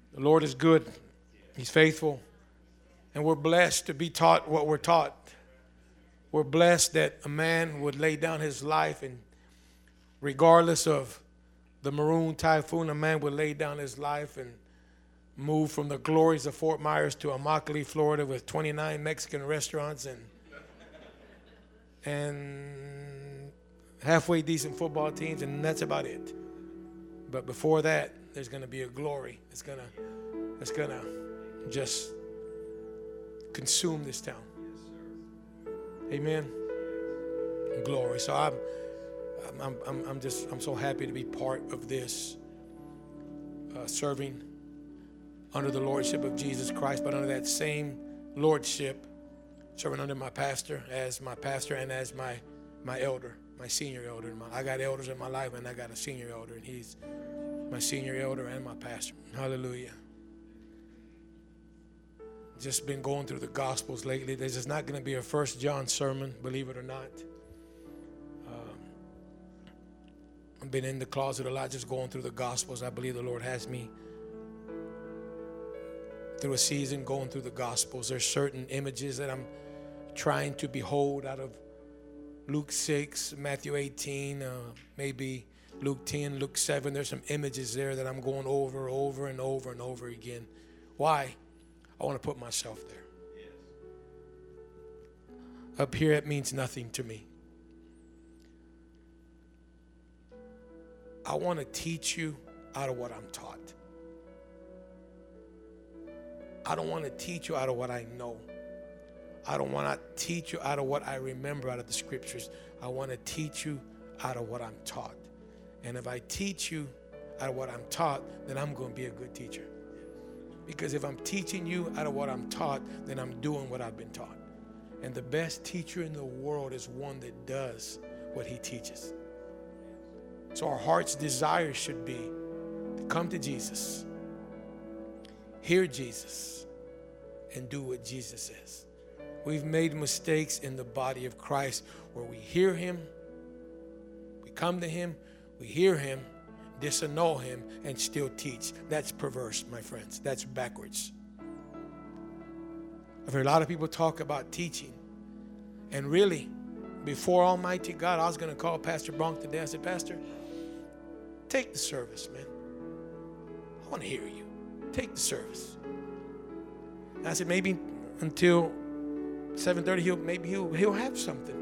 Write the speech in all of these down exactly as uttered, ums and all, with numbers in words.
The Lord is good. He's faithful. And we're blessed to be taught what we're taught. We're blessed that a man would lay down his life, and regardless of the maroon typhoon, a man would lay down his life and move from the glories of Fort Myers to Immokalee, Florida, with twenty-nine Mexican restaurants and and halfway decent football teams, and that's about it. But before that, there's going to be a glory. It's going to it's going to just consume this town. Amen. Glory. So I'm, I'm, I'm, I'm just, I'm so happy to be part of this, uh, serving under the lordship of Jesus Christ, but under that same lordship, serving under my pastor, as my pastor and as my, my elder, my senior elder. My, I got elders in my life, and I got a senior elder, and he's my senior elder and my pastor. Hallelujah. Just been going through the Gospels lately. There's just not going to be a First John sermon, believe it or not. Um, I've been in the closet a lot, just going through the Gospels. I believe the Lord has me through a season going through the Gospels. There's certain images that I'm trying to behold out of Luke six, Matthew eighteen, uh, maybe Luke ten, Luke seven. There's some images there that I'm going over, over, and over and over again. Why? I want to put myself there. Yes. Up here, it means nothing to me. I want to teach you out of what I'm taught. I don't want to teach you out of what I know. I don't want to teach you out of what I remember out of the scriptures. I want to teach you out of what I'm taught. And if I teach you out of what I'm taught, then I'm going to be a good teacher. Because if I'm teaching you out of what I'm taught, then I'm doing what I've been taught. And the best teacher in the world is one that does what he teaches. So our heart's desire should be to come to Jesus, hear Jesus, and do what Jesus says. We've made mistakes in the body of Christ where we hear him, we come to him, we hear him, disannul him, and still teach. That's perverse, my friends. That's backwards. I've heard a lot of people talk about teaching. And really, before Almighty God, I was going to call Pastor Bronk today. I said, Pastor, take the service, man. I want to hear you. Take the service. And I said, maybe until seven thirty, he'll, maybe he'll, he'll have something.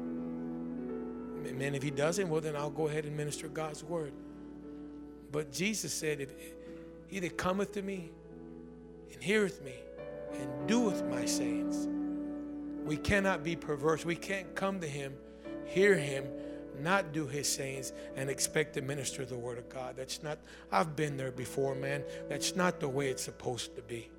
Man, if he doesn't, well, then I'll go ahead and minister God's word. But Jesus said, if he that cometh to me and heareth me and doeth my sayings. We cannot be perverse. We can't come to him, hear him, not do his sayings, and expect to minister the word of God. That's not, I've been there before, man. That's not the way it's supposed to be.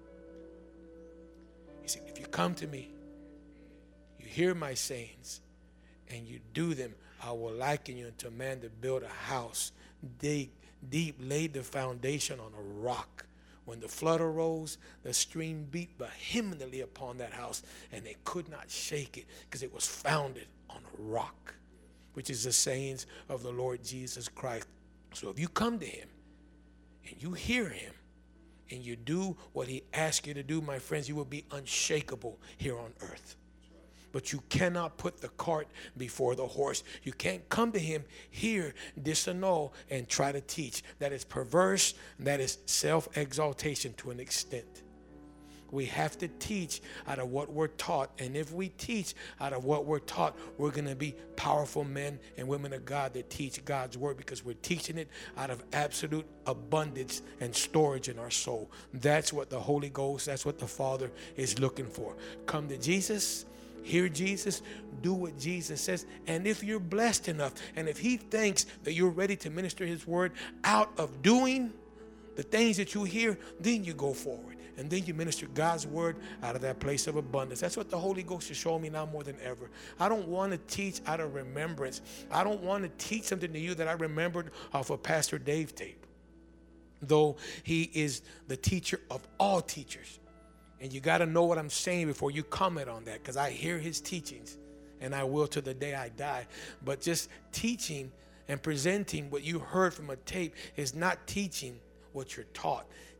He said, if you come to me, you hear my sayings, and you do them, I will liken you unto a man that built a house, dig deep, laid the foundation on a rock. When the flood arose, the stream beat vehemently upon that house, and they could not shake it because it was founded on a rock, which is the sayings of the Lord Jesus Christ. So if you come to him and you hear him and you do what he asks you to do, my friends, you will be unshakable here on earth. But you cannot put the cart before the horse. You can't come to him, hear, disannul, and try to teach. That is perverse. That is self-exaltation to an extent. We have to teach out of what we're taught. And if we teach out of what we're taught, we're going to be powerful men and women of God that teach God's word, because we're teaching it out of absolute abundance and storage in our soul. That's what the Holy Ghost, that's what the Father is looking for. Come to Jesus. Hear Jesus, do what Jesus says. And if you're blessed enough, and if he thinks that you're ready to minister his word out of doing the things that you hear, then you go forward. And then you minister God's word out of that place of abundance. That's what the Holy Ghost is showing me now more than ever. I don't want to teach out of remembrance. I don't want to teach something to you that I remembered off of Pastor Dave tape, though he is the teacher of all teachers. And you got to know what I'm saying before you comment on that, because I hear his teachings, and I will to the day I die. But just teaching and presenting what you heard from a tape is not teaching what you're taught.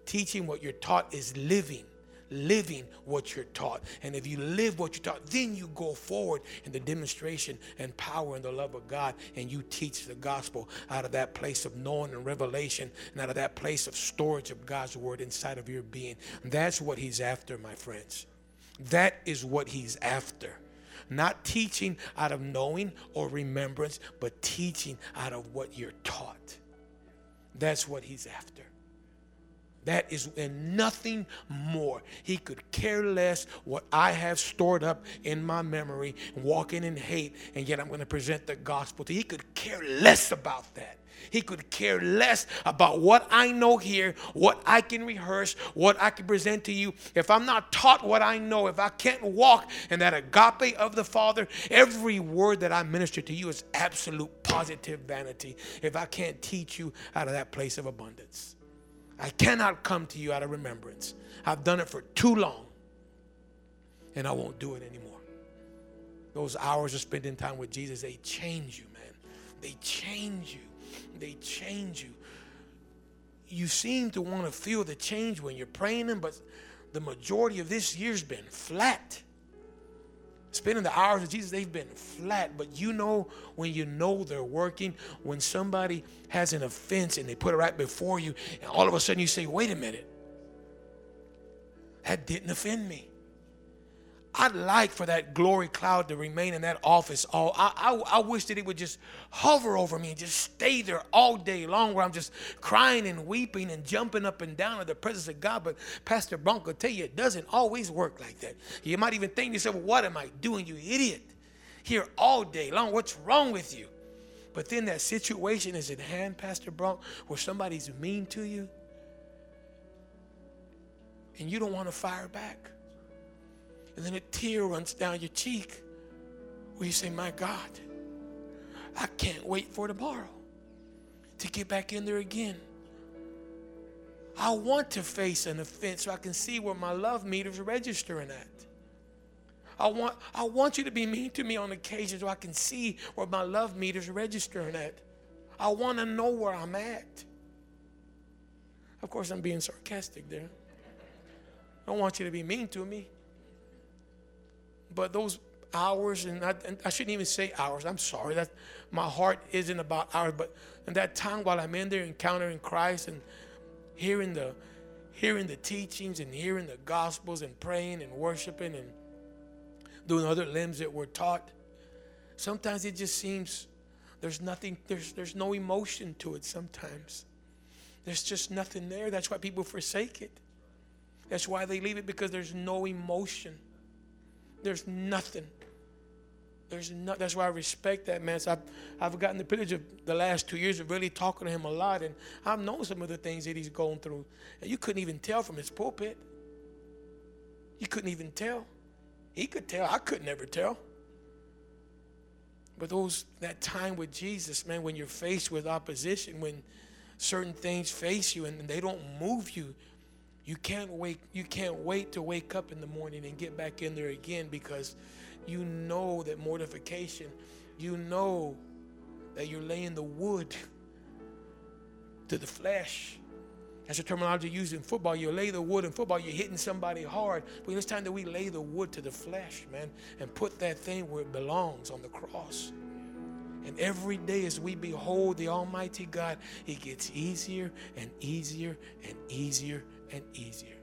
Teaching what you're taught is living. Living what you're taught. And if you live what you're taught, then you go forward in the demonstration and power and the love of God, and you teach the gospel out of that place of knowing and revelation, and out of that place of storage of God's word inside of your being. That's what he's after, my friends. That is what he's after. Not teaching out of knowing or remembrance, but teaching out of what you're taught. That's what he's after. That is, and nothing more. He could care less what I have stored up in my memory, walking in hate, and yet I'm going to present the gospel to you. He could care less about that. He could care less about what I know here, what I can rehearse, what I can present to you. If I'm not taught what I know, if I can't walk in that agape of the Father, every word that I minister to you is absolute positive vanity if I can't teach you out of that place of abundance. I cannot come to you out of remembrance. I've done it for too long, and I won't do it anymore. Those hours of spending time with Jesus, they change you, man. They change you. They change you. You seem to want to feel the change when you're praying them, but the majority of this year's been flat. Spending the hours with Jesus, they've been flat. But you know when you know they're working, when somebody has an offense and they put it right before you, and all of a sudden you say, wait a minute, that didn't offend me. I'd like for that glory cloud to remain in that office. All I, I, I wish that it would just hover over me and just stay there all day long, where I'm just crying and weeping and jumping up and down in the presence of God. But Pastor Bronco will tell you, it doesn't always work like that. You might even think to yourself, well, what am I doing, you idiot? Here all day long, what's wrong with you? But then that situation is at hand, Pastor Bronco, where somebody's mean to you, and you don't want to fire back. And then a tear runs down your cheek where you say, my God, I can't wait for tomorrow to get back in there again. I want to face an offense so I can see where my love meter's registering at. I want, I want you to be mean to me on occasion so I can see where my love meter's registering at. I want to know where I'm at. Of course, I'm being sarcastic there. I don't want you to be mean to me. But those hours, and I, and I shouldn't even say hours. I'm sorry. That my heart isn't about hours. But in that time while I'm in there encountering Christ and hearing the, hearing the teachings and hearing the gospels and praying and worshiping and doing other limbs that were taught, sometimes it just seems there's nothing. There's there's no emotion to it. Sometimes there's just nothing there. That's why people forsake it. That's why they leave it, because there's no emotion. There's nothing. There's no, that's why I respect that man. So I've, I've gotten the privilege of the last two years of really talking to him a lot, and I've known some of the things that he's going through. And you couldn't even tell from his pulpit. You couldn't even tell. He could tell. I could never tell. But those that time with Jesus, man, when you're faced with opposition, when certain things face you and they don't move you, You can't wait, you can't wait to wake up in the morning and get back in there again, because you know that mortification, you know that you're laying the wood to the flesh. That's the terminology used in football. You lay the wood in football, you're hitting somebody hard. But it's time that we lay the wood to the flesh, man, and put that thing where it belongs, on the cross. And every day as we behold the Almighty God, it gets easier and easier and easier and easier.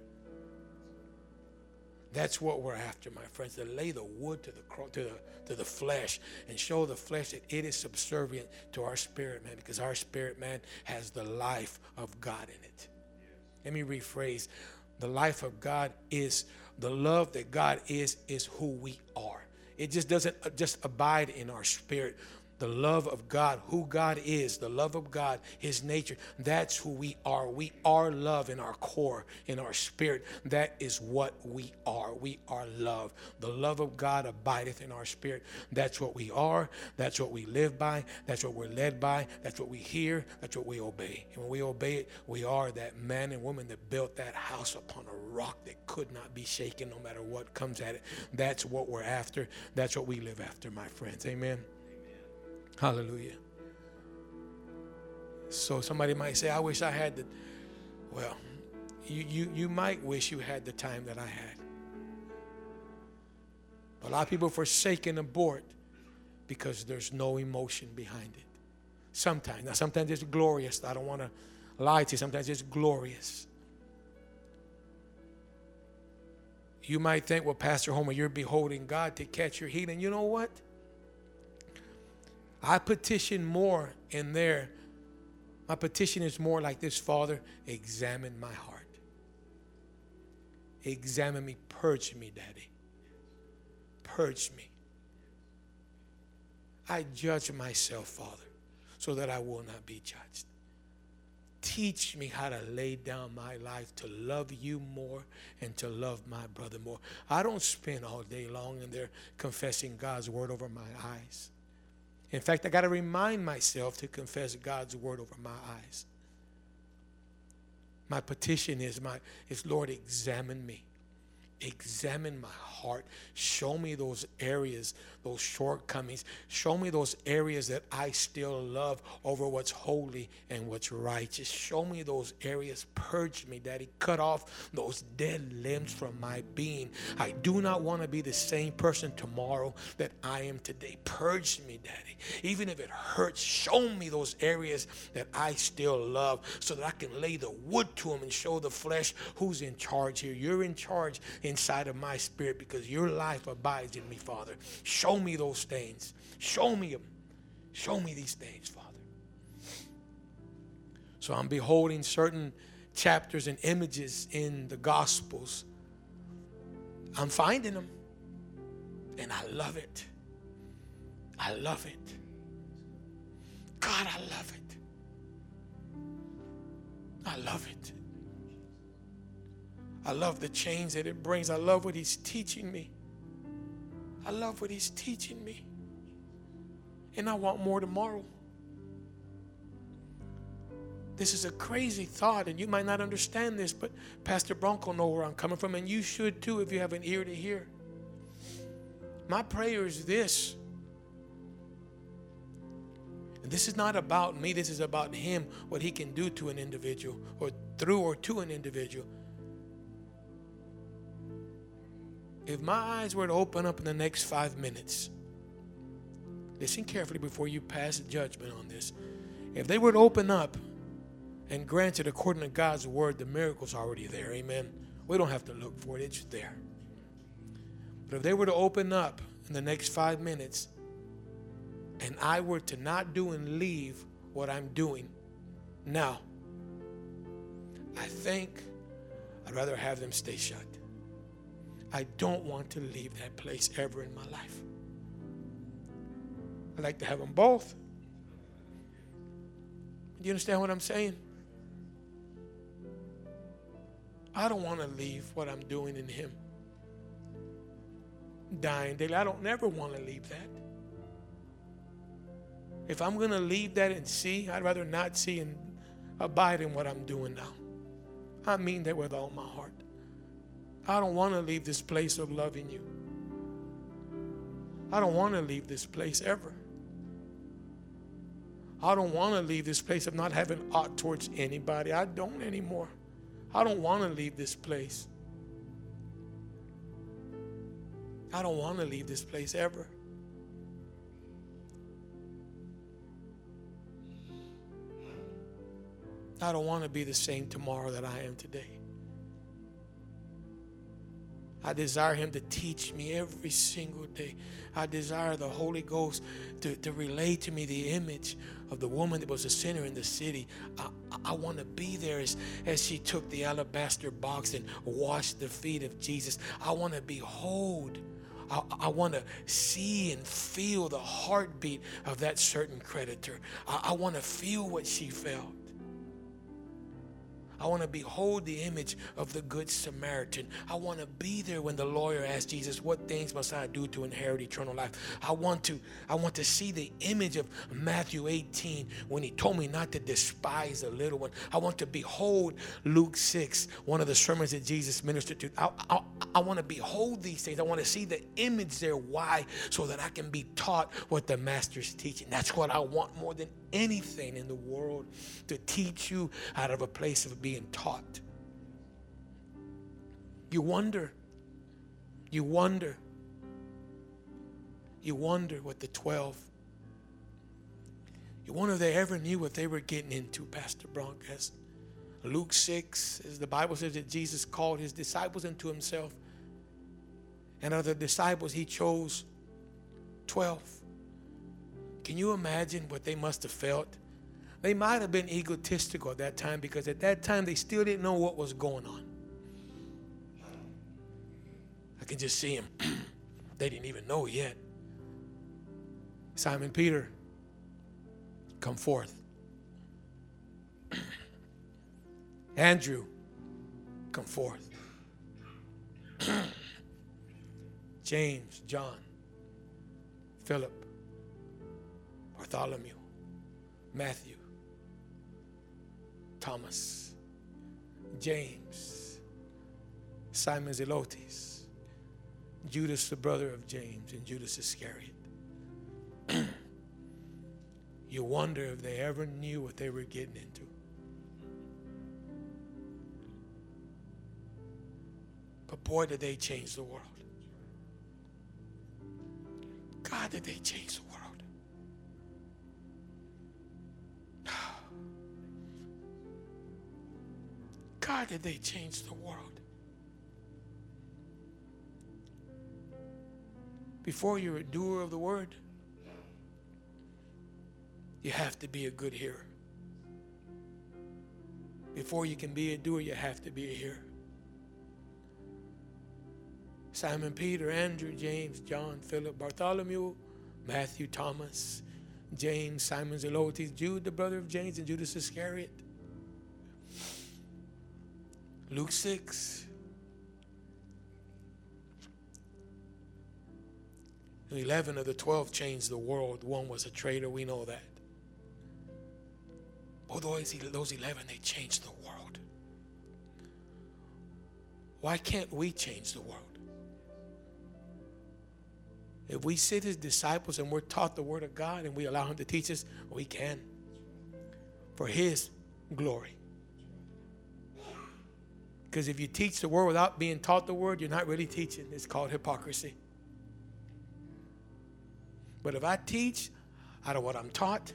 That's what we're after, my friends, to lay the wood to the to the to the flesh and show the flesh that it is subservient to our spirit, man, because our spirit, man, has the life of God in it. Let me rephrase. The life of God is, the love that God is, is who we are. It just doesn't just abide in our spirit. The love of God, who God is, the love of God, his nature, that's who we are. We are love in our core, in our spirit. That is what we are. We are love. The love of God abideth in our spirit. That's what we are. That's what we live by. That's what we're led by. That's what we hear. That's what we obey. And when we obey it, we are that man and woman that built that house upon a rock that could not be shaken no matter what comes at it. That's what we're after. That's what we live after, my friends. Amen. Hallelujah. So somebody might say, I wish I had the, well, you, you, you might wish you had the time that I had. A lot of people forsake and abort because there's no emotion behind it. Sometimes. Now, sometimes it's glorious. I don't want to lie to you. Sometimes it's glorious. You might think, well, Pastor Homer, you're beholding God to catch your healing. You know what? I petition more in there. My petition is more like this: Father, examine my heart. Examine me. Purge me, Daddy. Purge me. I judge myself, Father, so that I will not be judged. Teach me how to lay down my life to love you more and to love my brother more. I don't spend all day long in there confessing God's word over my eyes. In fact, I got to remind myself to confess God's word over my eyes. My petition is, my, is Lord, examine me. Examine my heart. Show me those areas, those shortcomings. Show me those areas that I still love over what's holy and what's righteous. Show me those areas. Purge me, Daddy. Cut off those dead limbs from my being. I do not want to be the same person tomorrow that I am today. Purge me, Daddy. Even if it hurts, show me those areas that I still love so that I can lay the wood to them and show the flesh who's in charge here. You're in charge inside of my spirit because your life abides in me, Father. Show me those things. Show me them. Show me these things, Father. So I'm beholding certain chapters and images in the Gospels. I'm finding them. And I love it. I love it. God, I love it. I love it. I love the change that it brings. I love what he's teaching me. I love what he's teaching me. And I want more tomorrow. This is a crazy thought, and you might not understand this, but Pastor Bronco knows where I'm coming from, and you should too if you have an ear to hear. My prayer is this. And this is not about me. This is about him, what he can do to an individual, or through or to an individual. If my eyes were to open up in the next five minutes, listen carefully before you pass judgment on this. If they were to open up, and granted, according to God's word, the miracle's already there, amen? We don't have to look for it, it's there. But if they were to open up in the next five minutes, and I were to not do and leave what I'm doing now, I think I'd rather have them stay shut. I don't want to leave that place ever in my life. I'd like to have them both. Do you understand what I'm saying? I don't want to leave what I'm doing in him. Dying daily. I don't never want to leave that. If I'm going to leave that and see, I'd rather not see and abide in what I'm doing now. I mean that with all my heart. I don't want to leave this place of loving you. I don't want to leave this place ever. I don't want to leave this place of not having aught towards anybody. I don't anymore. I don't want to leave this place. I don't want to leave this place ever. I don't want to be the same tomorrow that I am today. I desire him to teach me every single day. I desire the Holy Ghost to, to relay to me the image of the woman that was a sinner in the city. I, I want to be there as, as she took the alabaster box and washed the feet of Jesus. I want to behold. I, I want to see and feel the heartbeat of that certain creditor. I, I want to feel what she felt. I want to behold the image of the Good Samaritan. I want to be there when the lawyer asked Jesus, what things must I do to inherit eternal life? I want to, I want to see the image of Matthew eighteen when he told me not to despise the little one. I want to behold Luke six, one of the sermons that Jesus ministered to. I, I, I want to behold these things. I want to see the image there. Why? So that I can be taught what the Master's teaching. That's what I want more than anything in the world, to teach you out of a place of being taught. You wonder. You wonder. You wonder what the twelve, you wonder if they ever knew what they were getting into, Pastor Bronk. As Luke six, as the Bible says that Jesus called his disciples into himself. And of the disciples, he chose twelve. Can you imagine what they must have felt? They might have been egotistical at that time, because at that time they still didn't know what was going on. I can just see them. They didn't even know yet. Simon Peter, come forth. Andrew, come forth. James, John, Philip, Bartholomew, Matthew, Thomas, James, Simon Zelotes, Judas, the brother of James, and Judas Iscariot. You wonder if they ever knew what they were getting into. But boy, did they change the world. God, did they change the world. God, did they change the world. Before you're a doer of the word, you have to be a good hearer. Before you can be a doer, you have to be a hearer. Simon Peter, Andrew, James, John, Philip, Bartholomew, Matthew, Thomas, James, Simon Zelotes, Jude, the brother of James, and Judas Iscariot. Luke six. eleven of the twelve changed the world. One was a traitor. We know that. Oh, those, those eleven, they changed the world. Why can't we change the world? If we sit as disciples and we're taught the word of God and we allow him to teach us, we can. For his glory. Because if you teach the word without being taught the word, you're not really teaching. It's called hypocrisy. But if I teach out of what I'm taught,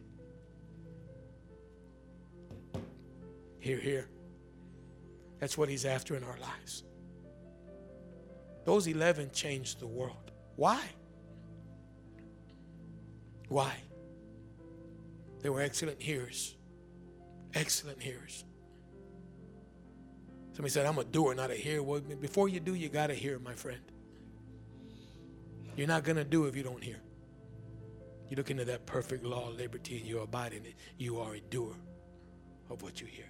hear, hear. That's what he's after in our lives. Those eleven changed the world. Why? Why? They were excellent hearers. Excellent hearers. Somebody said, I'm a doer, not a hearer. Well, before you do, you got to hear, my friend. You're not going to do if you don't hear. You look into that perfect law of liberty and you abide in it. You are a doer of what you hear.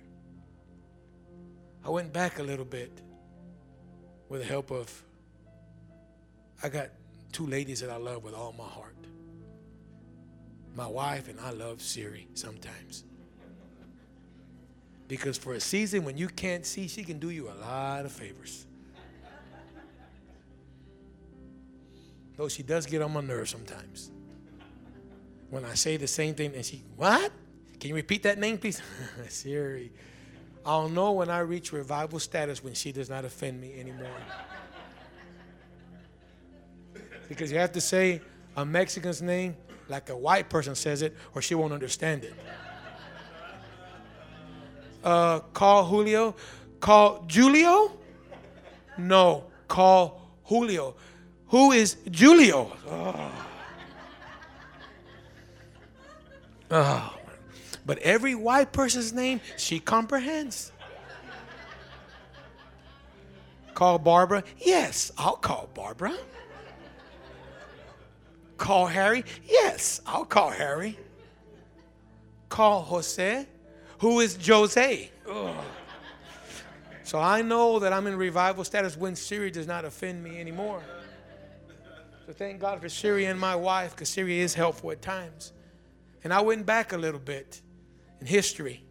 I went back a little bit with the help of, I got two ladies that I love with all my heart. My wife, and I love Siri sometimes. Because for a season when you can't see, she can do you a lot of favors. Though she does get on my nerves sometimes. When I say the same thing and she, what? Can you repeat that name, please? Siri. I'll know when I reach revival status when she does not offend me anymore. Because you have to say a Mexican's name like a white person says it, or she won't understand it. Uh, call Julio. Call Julio? No, call Julio. Who is Julio? Oh. Oh. But every white person's name, she comprehends. Call Barbara? Yes, I'll call Barbara. Call Harry? Yes, I'll call Harry. Call Jose? Who is Jose? Ugh. So I know that I'm in revival status when Siri does not offend me anymore. So thank God for Siri and my wife, because Siri is helpful at times. And I went back a little bit in history.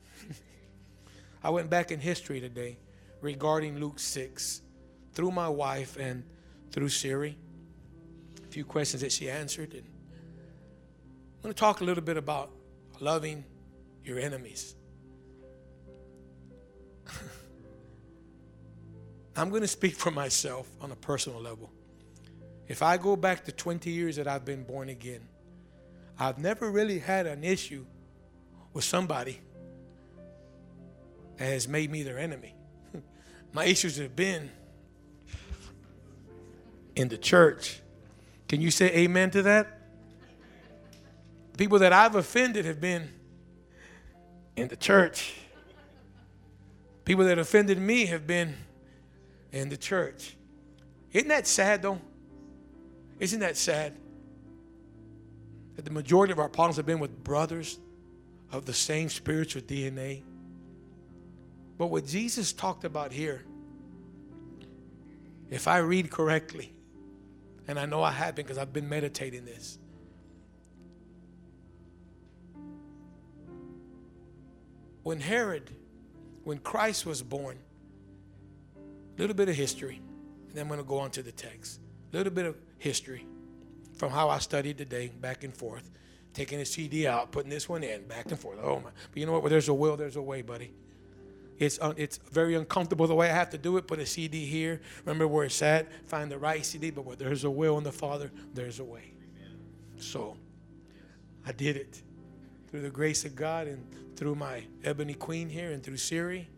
I went back in history today regarding Luke six through my wife and through Siri. A few questions that she answered. And I'm going to talk a little bit about loving your enemies. I'm going to speak for myself on a personal level. If I go back to twenty years that I've been born again, I've never really had an issue with somebody that has made me their enemy. My issues have been in the church. Can you say amen to that? People that I've offended have been in the church. People that offended me have been in the church. Isn't that sad, though? Isn't that sad that the majority of our problems have been with brothers of the same spiritual D N A? But what Jesus talked about here, if I read correctly, and I know I have been because I've been meditating this, when Herod, when Christ was born, a little bit of history, and then I'm going to go on to the text. A little bit of history from how I studied today, back and forth, taking a C D out, putting this one in, back and forth. Oh my! But you know what? Where there's a will, there's a way, buddy. It's un, it's very uncomfortable the way I have to do it. Put a C D here. Remember where it's at. Find the right C D. But where there's a will in the Father, there's a way. So I did it through the grace of God and through my ebony queen here and through Siri.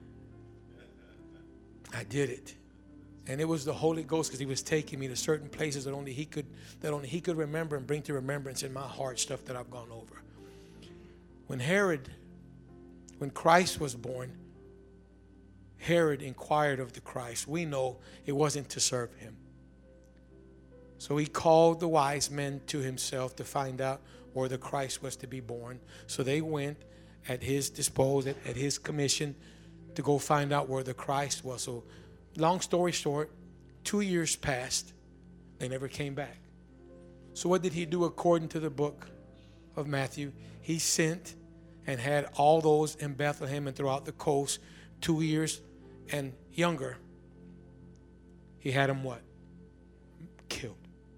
I did it. And it was the Holy Ghost, because he was taking me to certain places that only he could that only he could remember and bring to remembrance in my heart stuff that I've gone over. When Herod, when Christ was born, Herod inquired of the Christ. We know it wasn't to serve him. So he called the wise men to himself to find out where the Christ was to be born. So they went at his disposal, at his commission, to go find out where the Christ was. So long story short, two years passed. They never came back. So what did he do according to the book of Matthew? He sent and had all those in Bethlehem and throughout the coast, two years and younger. He had them what? Killed.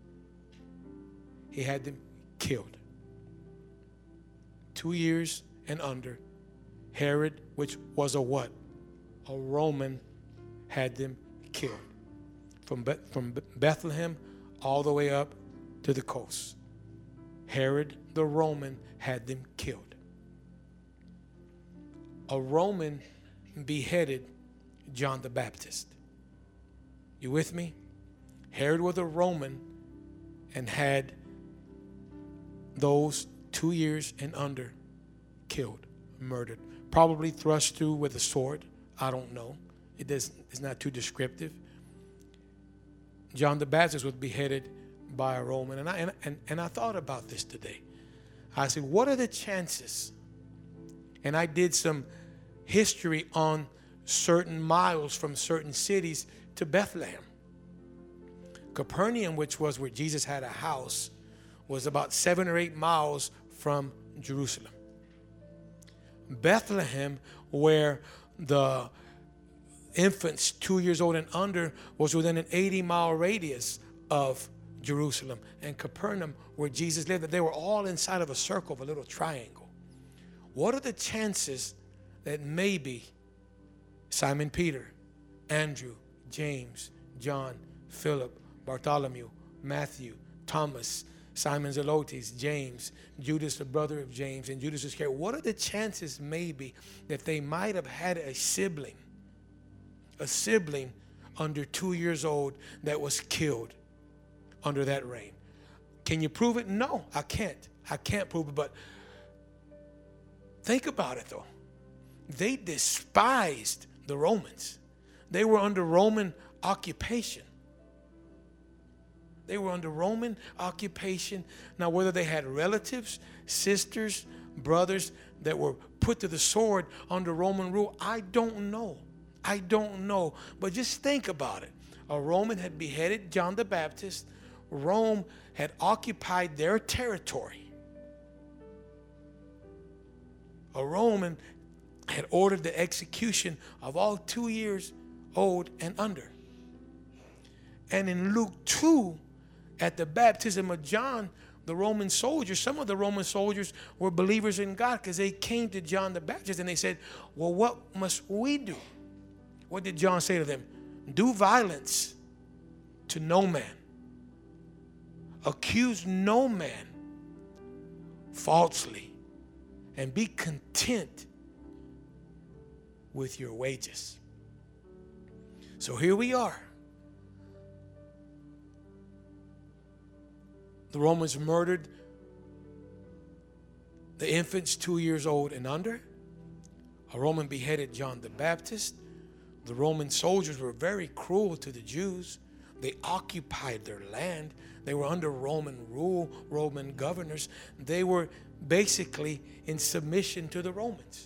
He had them killed. Two years and under. Herod, which was a what? A Roman, had them killed. From, Be- from Bethlehem all the way up to the coast. Herod the Roman had them killed. A Roman beheaded John the Baptist. You with me? Herod was a Roman and had those two years and under killed, murdered. Probably thrust through with a sword. I don't know. It does, it's not too descriptive. John the Baptist was beheaded by a Roman. And I, and, and, and I thought about this today. I said, what are the chances? And I did some history on certain miles from certain cities to Bethlehem. Capernaum, which was where Jesus had a house, was about seven or eight miles from Jerusalem. Bethlehem, where the infants two years old and under, was within an eighty mile radius of Jerusalem. And Capernaum, where Jesus lived, they were all inside of a circle of a little triangle. What are the chances that maybe Simon Peter, Andrew, James, John, Philip, Bartholomew, Matthew, Thomas, Simon Zelotes, James, Judas, the brother of James, and Judas Iscariot, what are the chances maybe that they might have had a sibling, a sibling under two years old that was killed under that reign? Can you prove it? No, I can't. I can't prove it, but think about it though. They despised the Romans. They were under Roman occupation. They were under Roman occupation. Now, whether they had relatives, sisters, brothers that were put to the sword under Roman rule, I don't know. I don't know. But just think about it. A Roman had beheaded John the Baptist. Rome had occupied their territory. A Roman had ordered the execution of all two years old and under. And in Luke two, at the baptism of John, the Roman soldiers, some of the Roman soldiers were believers in God because they came to John the Baptist and they said, well, what must we do? What did John say to them? Do violence to no man. Accuse no man falsely, and be content with your wages. So here we are. The Romans murdered the infants two years old and under. A Roman beheaded John the Baptist. The Roman soldiers were very cruel to the Jews. They occupied their land. They were under Roman rule, Roman governors. They were basically in submission to the Romans.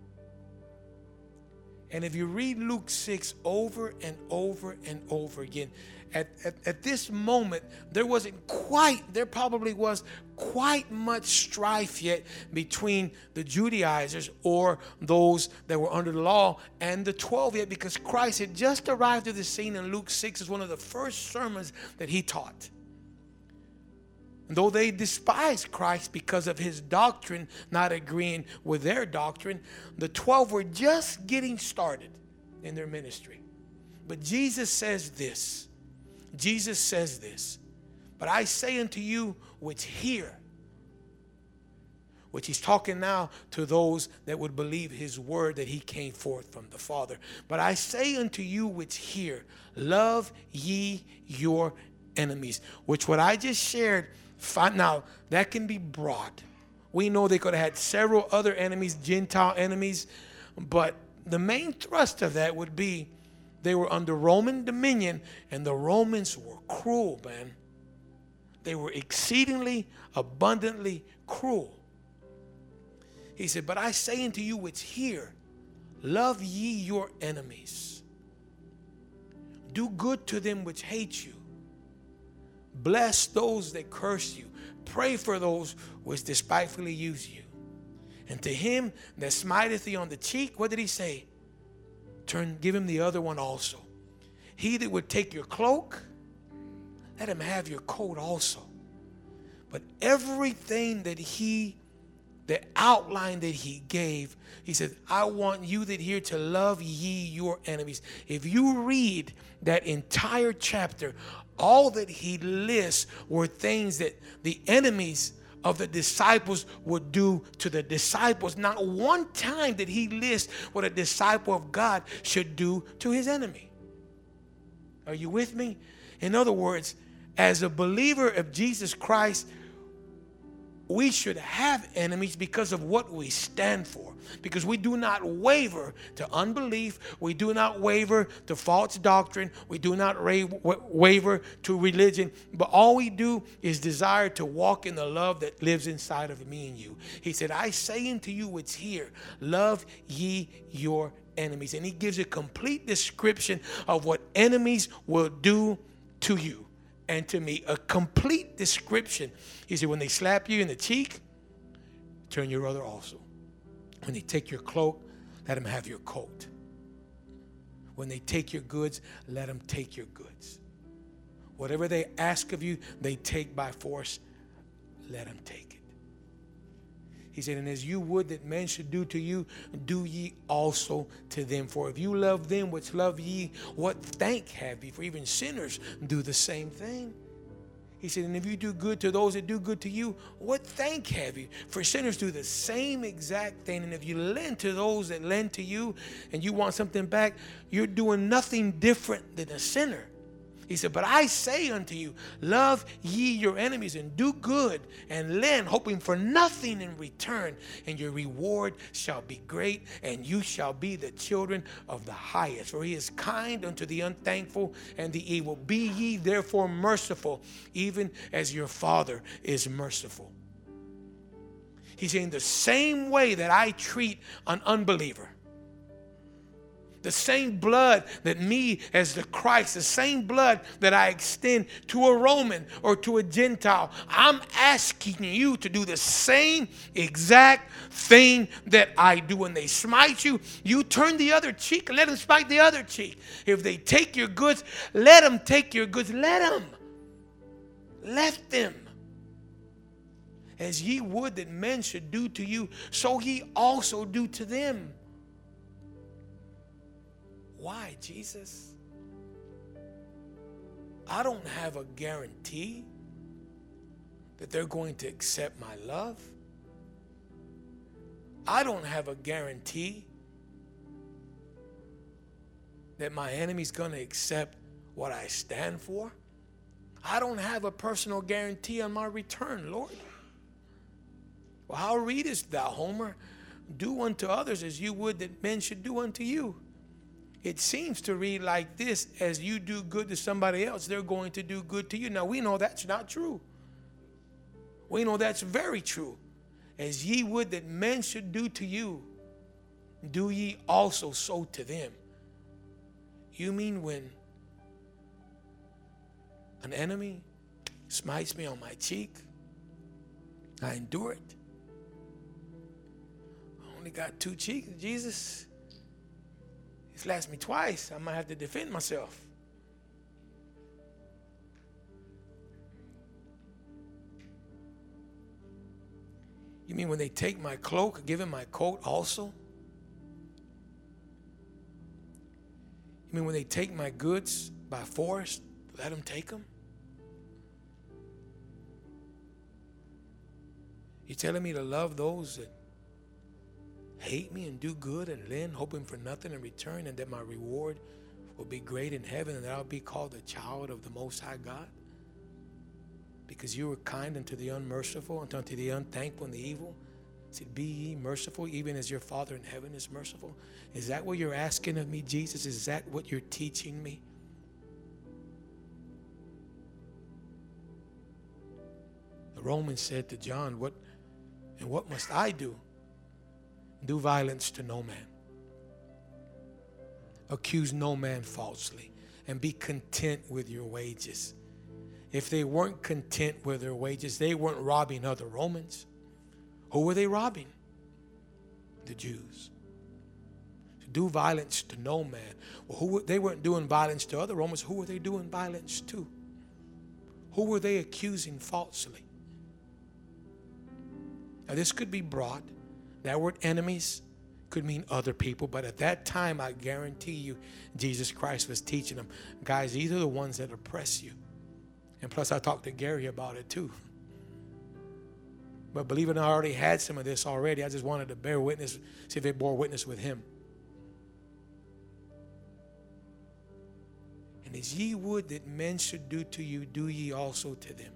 And if you read Luke six over and over and over again, at, at, at this moment, there wasn't quite, there probably was quite much strife yet between the Judaizers or those that were under the law and the twelve yet, because Christ had just arrived to the scene, and Luke six is one of the first sermons that he taught. And though they despised Christ because of his doctrine not agreeing with their doctrine, the twelve were just getting started in their ministry. But Jesus says this. Jesus says this. But I say unto you which hear, which he's talking now to those that would believe his word that he came forth from the Father. But I say unto you which hear, love ye your enemies. Which what I just shared, now, that can be broad. We know they could have had several other enemies, Gentile enemies, but the main thrust of that would be they were under Roman dominion, and the Romans were cruel, man. They were exceedingly, abundantly cruel. He said, but I say unto you which hear, love ye your enemies. Do good to them which hate you. Bless those that curse you. Pray for those which despitefully use you. And to him that smiteth thee on the cheek, what did he say? Turn, give him the other one also. He that would take your cloak, let him have your coat also. But everything that he, the outline that he gave, he said, I want you that hear to love ye your enemies. If you read that entire chapter, all that he lists were things that the enemies of the disciples would do to the disciples. Not one time did he list what a disciple of God should do to his enemy. Are you with me? In other words, as a believer of Jesus Christ, we should have enemies because of what we stand for. Because we do not waver to unbelief. We do not waver to false doctrine. We do not waver to religion. But all we do is desire to walk in the love that lives inside of me and you. He said, I say unto you which hear, love ye your enemies. And he gives a complete description of what enemies will do to you and to me, a complete description. He said, when they slap you in the cheek, turn your other also. When they take your cloak, let them have your coat. When they take your goods, let them take your goods. Whatever they ask of you, they take by force, let them take it. He said, and as you would that men should do to you, do ye also to them. For if you love them which love ye, what thank have ye? For even sinners do the same thing. He said, and if you do good to those that do good to you, what thank have you? For sinners do the same exact thing. And if you lend to those that lend to you and you want something back, you're doing nothing different than a sinner. He said, but I say unto you, love ye your enemies and do good and lend, hoping for nothing in return. And your reward shall be great, and you shall be the children of the highest. For he is kind unto the unthankful and the evil. Be ye therefore merciful, even as your Father is merciful. He's saying the same way that I treat an unbeliever, the same blood that me as the Christ, the same blood that I extend to a Roman or to a Gentile, I'm asking you to do the same exact thing that I do. When they smite you, you turn the other cheek and let them smite the other cheek. If they take your goods, let them take your goods. Let them. Let them. As ye would that men should do to you, so ye also do to them. Why, Jesus? I don't have a guarantee that they're going to accept my love. I don't have a guarantee that my enemy's going to accept what I stand for. I don't have a personal guarantee on my return, Lord. Well, how readest thou, Homer? Do unto others as you would that men should do unto you. It seems to read like this: as you do good to somebody else, they're going to do good to you. Now, we know that's not true. We know that's very true. As ye would that men should do to you, do ye also so to them. You mean when an enemy smites me on my cheek, I endure it? I only got two cheeks, Jesus. He slashed me twice. I might have to defend myself. You mean when they take my cloak, give him my coat also? You mean when they take my goods by force, let them take them? You telling me to love those that hate me and do good and lend, hoping for nothing in return, and that my reward will be great in heaven and that I'll be called a child of the Most High God? Because you were kind unto the unmerciful, and unto the unthankful and the evil. It said, be ye merciful, even as your Father in heaven is merciful. Is that what you're asking of me, Jesus? Is that what you're teaching me? The Romans said to John, what and what must I do? Do violence to no man. Accuse no man falsely, and be content with your wages. If they weren't content with their wages, they weren't robbing other Romans. Who were they robbing? The Jews. Do violence to no man. Well, who, they weren't doing violence to other Romans. Who were they doing violence to? Who were they accusing falsely? Now, this could be broad. That word enemies could mean other people, but at that time, I guarantee you, Jesus Christ was teaching them, guys, these are the ones that oppress you. And plus, I talked to Gary about it too. But believe it or not, I already had some of this already. I just wanted to bear witness, see if it bore witness with him. And as ye would that men should do to you, do ye also to them.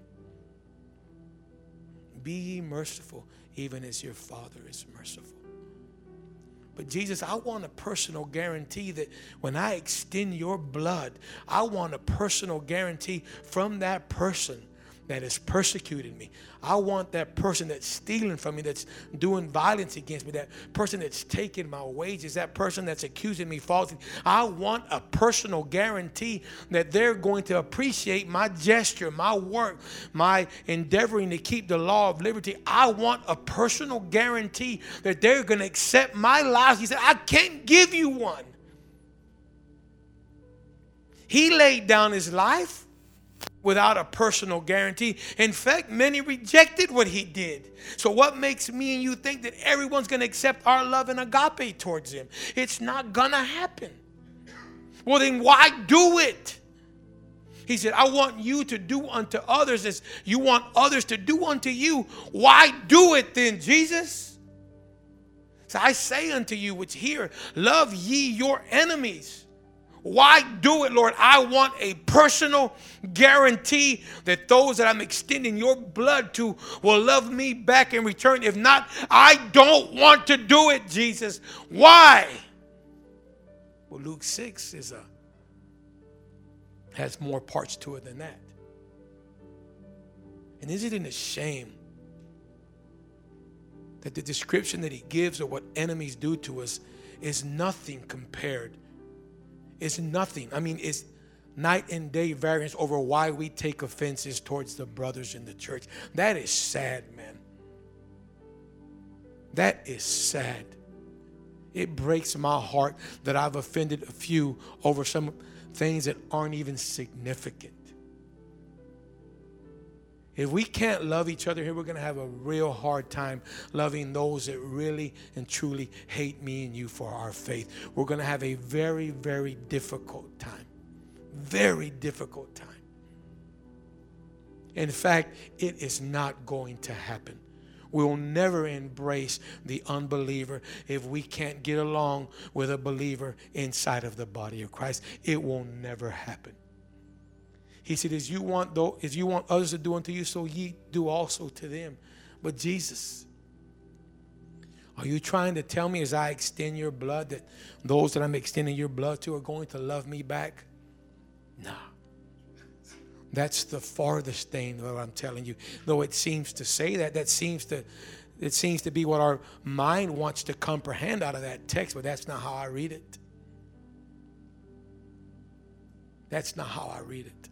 Be ye merciful, even as your Father is merciful. But Jesus, I want a personal guarantee that when I extend your blood, I want a personal guarantee from that person that has persecuted me. I want that person that's stealing from me, that's doing violence against me, that person that's taking my wages, that person that's accusing me falsely. I want a personal guarantee that they're going to appreciate my gesture, my work, my endeavoring to keep the law of liberty. I want a personal guarantee that they're going to accept my life. He said, I can't give you one. He laid down his life without a personal guarantee. In fact, many rejected what he did. So what makes me and you think that everyone's going to accept our love and agape towards him? It's not going to happen. Well, then why do it? He said, I want you to do unto others as you want others to do unto you. Why do it then, Jesus? So I say unto you which hear, love ye your enemies. Why do it, Lord? I want a personal guarantee that those that I'm extending your blood to will love me back in return. If not, I don't want to do it, Jesus. Why? Well, Luke six is a has more parts to it than that. And isn't it a shame that the description that he gives of what enemies do to us is nothing compared It's nothing. I mean, it's night and day variance over why we take offenses towards the brothers in the church. That is sad, man. That is sad. It breaks my heart that I've offended a few over some things that aren't even significant. If we can't love each other here, we're going to have a real hard time loving those that really and truly hate me and you for our faith. We're going to have a very, very difficult time. Very difficult time. In fact, it is not going to happen. We'll never embrace the unbeliever if we can't get along with a believer inside of the body of Christ. It will never happen. He said, as you want, though, as you want others to do unto you, so ye do also to them. But Jesus, are you trying to tell me as I extend your blood that those that I'm extending your blood to are going to love me back? No. That's the farthest thing that I'm telling you. Though it seems to say that, that seems to, it seems to be what our mind wants to comprehend out of that text, but that's not how I read it. That's not how I read it.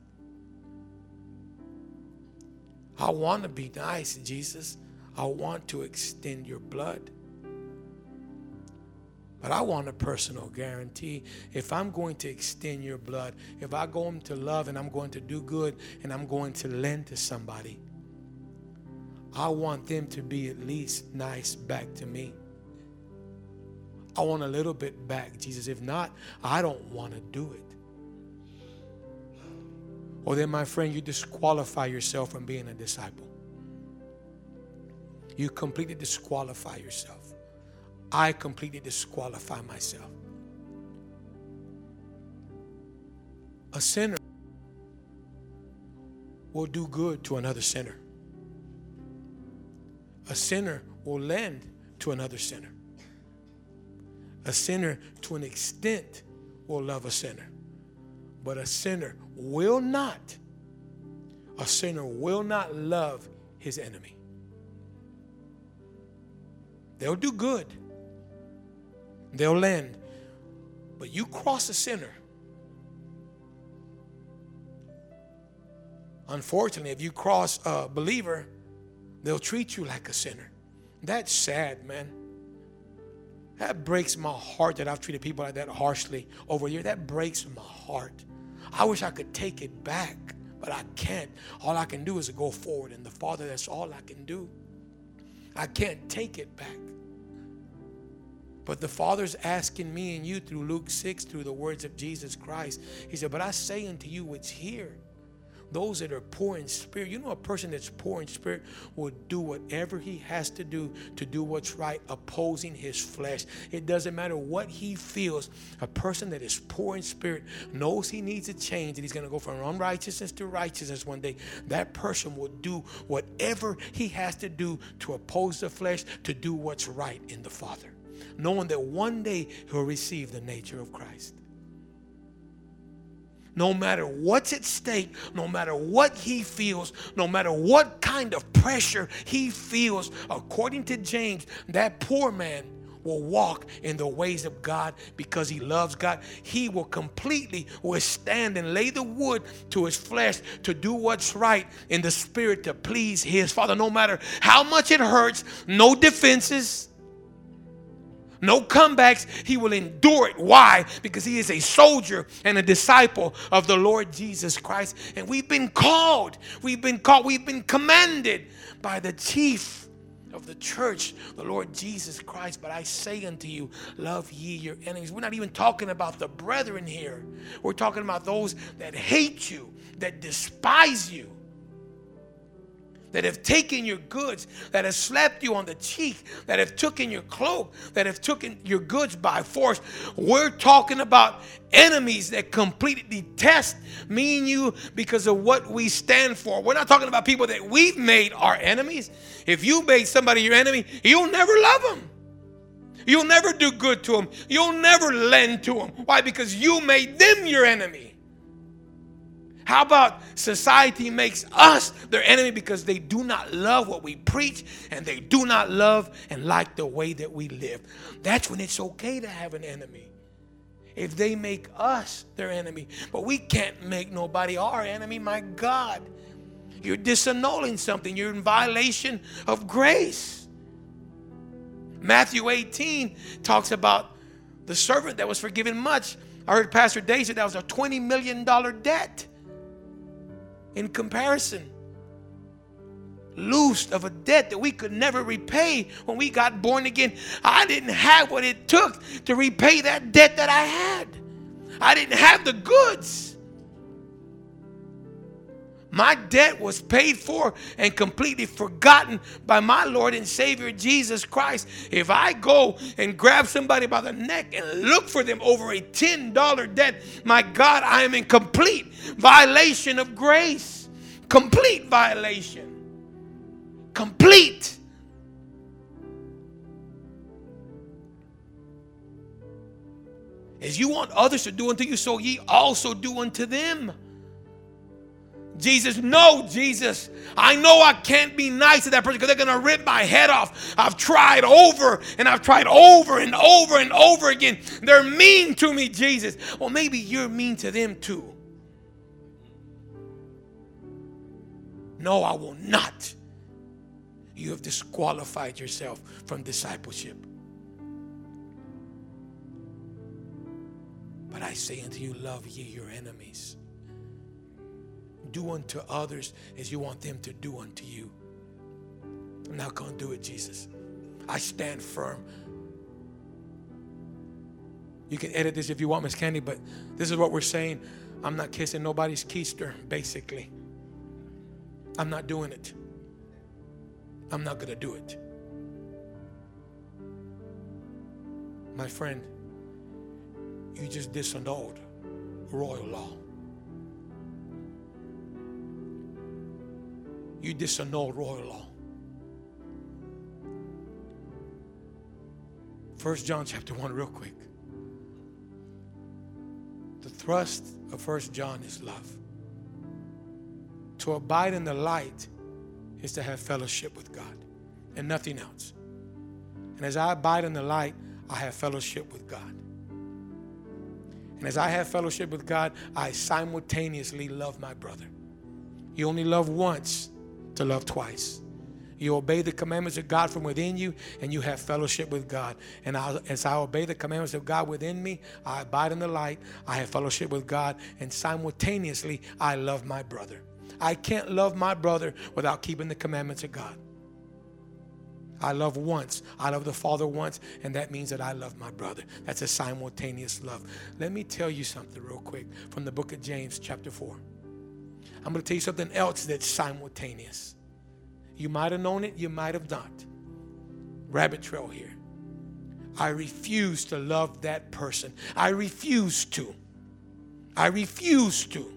I want to be nice, Jesus. I want to extend your blood. But I want a personal guarantee. If I'm going to extend your blood, if I go into love and I'm going to do good and I'm going to lend to somebody, I want them to be at least nice back to me. I want a little bit back, Jesus. If not, I don't want to do it. Or then, my friend, you disqualify yourself from being a disciple. You completely disqualify yourself. I completely disqualify myself. A sinner will do good to another sinner. A sinner will lend to another sinner. A sinner, to an extent, will love a sinner. But a sinner will not, a sinner will not love his enemy. They'll do good. They'll lend. But you cross a sinner. Unfortunately, if you cross a believer, they'll treat you like a sinner. That's sad, man. That breaks my heart that I've treated people like that harshly over the years. That breaks my heart. I wish I could take it back, but I can't. All I can do is go forward. And the Father, that's all I can do. I can't take it back. But the Father's asking me and you through Luke six, through the words of Jesus Christ. He said, but I say unto you which hear, those that are poor in spirit. You know, a person that's poor in spirit will do whatever he has to do to do what's right, opposing his flesh. It doesn't matter what he feels. A person that is poor in spirit knows he needs a change, and he's going to go from unrighteousness to righteousness one day. That person will do whatever he has to do to oppose the flesh, to do what's right in the Father, knowing that one day he'll receive the nature of Christ. No matter what's at stake, no matter what he feels, no matter what kind of pressure he feels, according to James, that poor man will walk in the ways of God because he loves God. He will completely withstand and lay the wood to his flesh to do what's right in the spirit to please his Father. No matter how much it hurts, no defenses, no comebacks, he will endure it. Why? Because he is a soldier and a disciple of the Lord Jesus Christ. And we've been called, we've been called, we've been commanded by the chief of the church, the Lord Jesus Christ. But I say unto you, love ye your enemies. We're not even talking about the brethren here. We're talking about those that hate you, that despise you, that have taken your goods, that have slapped you on the cheek, that have taken your cloak, that have taken your goods by force. We're talking about enemies that completely detest me and you because of what we stand for. We're not talking about people that we've made our enemies. If you made somebody your enemy, you'll never love them. You'll never do good to them. You'll never lend to them. Why? Because you made them your enemy. How about society makes us their enemy because they do not love what we preach and they do not love and like the way that we live? That's when it's okay to have an enemy. If they make us their enemy. But we can't make nobody our enemy. My God, you're disannulling something. You're in violation of grace. Matthew eighteen talks about the servant that was forgiven much. I heard Pastor Dave say that was a twenty million dollars debt. In comparison, loosed of a debt that we could never repay when we got born again. I didn't have what it took to repay that debt that I had. I didn't have the goods. My debt was paid for and completely forgotten by my Lord and Savior Jesus Christ. If I go and grab somebody by the neck and look for them over a ten dollar debt, my God, I am in complete violation of grace. Complete violation. Complete. As you want others to do unto you, so ye also do unto them. Jesus, no, Jesus, I know I can't be nice to that person because they're going to rip my head off. I've tried over and I've tried over and over and over again. They're mean to me, Jesus. Well, maybe you're mean to them too. No, I will not. You have disqualified yourself from discipleship. But I say unto you, love ye your enemies. Do unto others as you want them to do unto you. I'm not going to do it, Jesus. I stand firm. You can edit this if you want, Miss Candy, but this is what we're saying. I'm not kissing nobody's keister, basically. I'm not doing it. I'm not going to do it. My friend, you just disannulled royal law. You disannul royal law. First John chapter one, real quick. The thrust of First John is love. To abide in the light is to have fellowship with God and nothing else. And as I abide in the light, I have fellowship with God. And as I have fellowship with God, I simultaneously love my brother. You only love once to love twice. You obey the commandments of God from within you, and you have fellowship with God. And I, as I obey the commandments of God within me, I abide in the light, I have fellowship with God, and simultaneously I love my brother. I can't love my brother without keeping the commandments of God. I love once. I love the Father once, and that means that I love my brother. That's a simultaneous love. Let me tell you something real quick from the book of James chapter four. I'm going to tell you something else that's simultaneous. You might have known it, you might have not. Rabbit trail here. I refuse to love that person. I refuse to. I refuse to.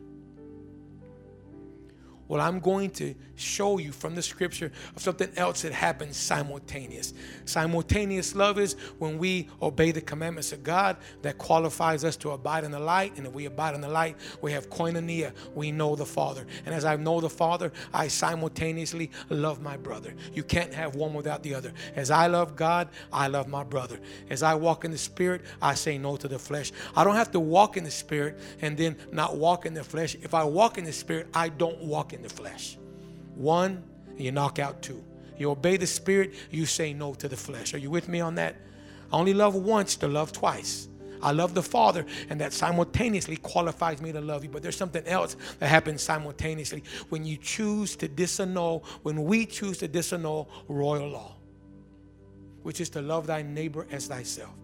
Well, I'm going to show you from the scripture of something else that happens simultaneous. Simultaneous love is when we obey the commandments of God that qualifies us to abide in the light. And if we abide in the light, we have koinonia. We know the Father. And as I know the Father, I simultaneously love my brother. You can't have one without the other. As I love God, I love my brother. As I walk in the Spirit, I say no to the flesh. I don't have to walk in the Spirit and then not walk in the flesh. If I walk in the Spirit, I don't walk in the flesh. One, you knock out two. You obey the Spirit, you say no to the flesh. Are you with me on that? I only love once to love twice. I love the Father, and that simultaneously qualifies me to love you. But there's something else that happens simultaneously when you choose to disannul, when we choose to disannul royal law, which is to love thy neighbor as thyself.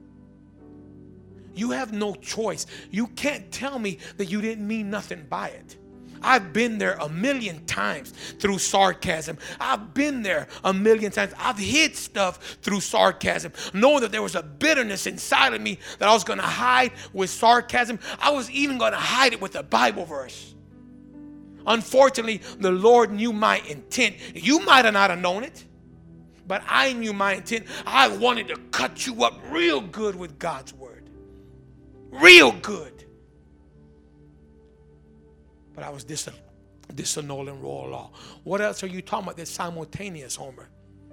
You have no choice. You can't tell me that you didn't mean nothing by it. I've been there a million times through sarcasm. I've been there a million times. I've hid stuff through sarcasm, knowing that there was a bitterness inside of me that I was going to hide with sarcasm. I was even going to hide it with a Bible verse. Unfortunately, the Lord knew my intent. You might have not have known it, but I knew my intent. I wanted to cut you up real good with God's word. Real good. But I was dis- disannulling royal law. What else are you talking about that's simultaneous, Homer?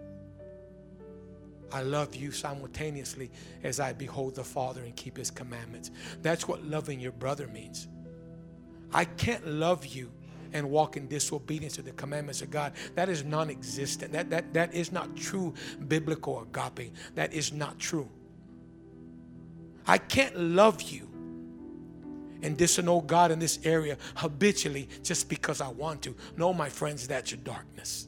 I love you simultaneously as I behold the Father and keep his commandments. That's what loving your brother means. I can't love you and walk in disobedience to the commandments of God. That is non-existent. That, that, that is not true biblical agape. That is not true. I can't love you and disannul God in this area habitually just because I want to. No, my friends, that's your darkness.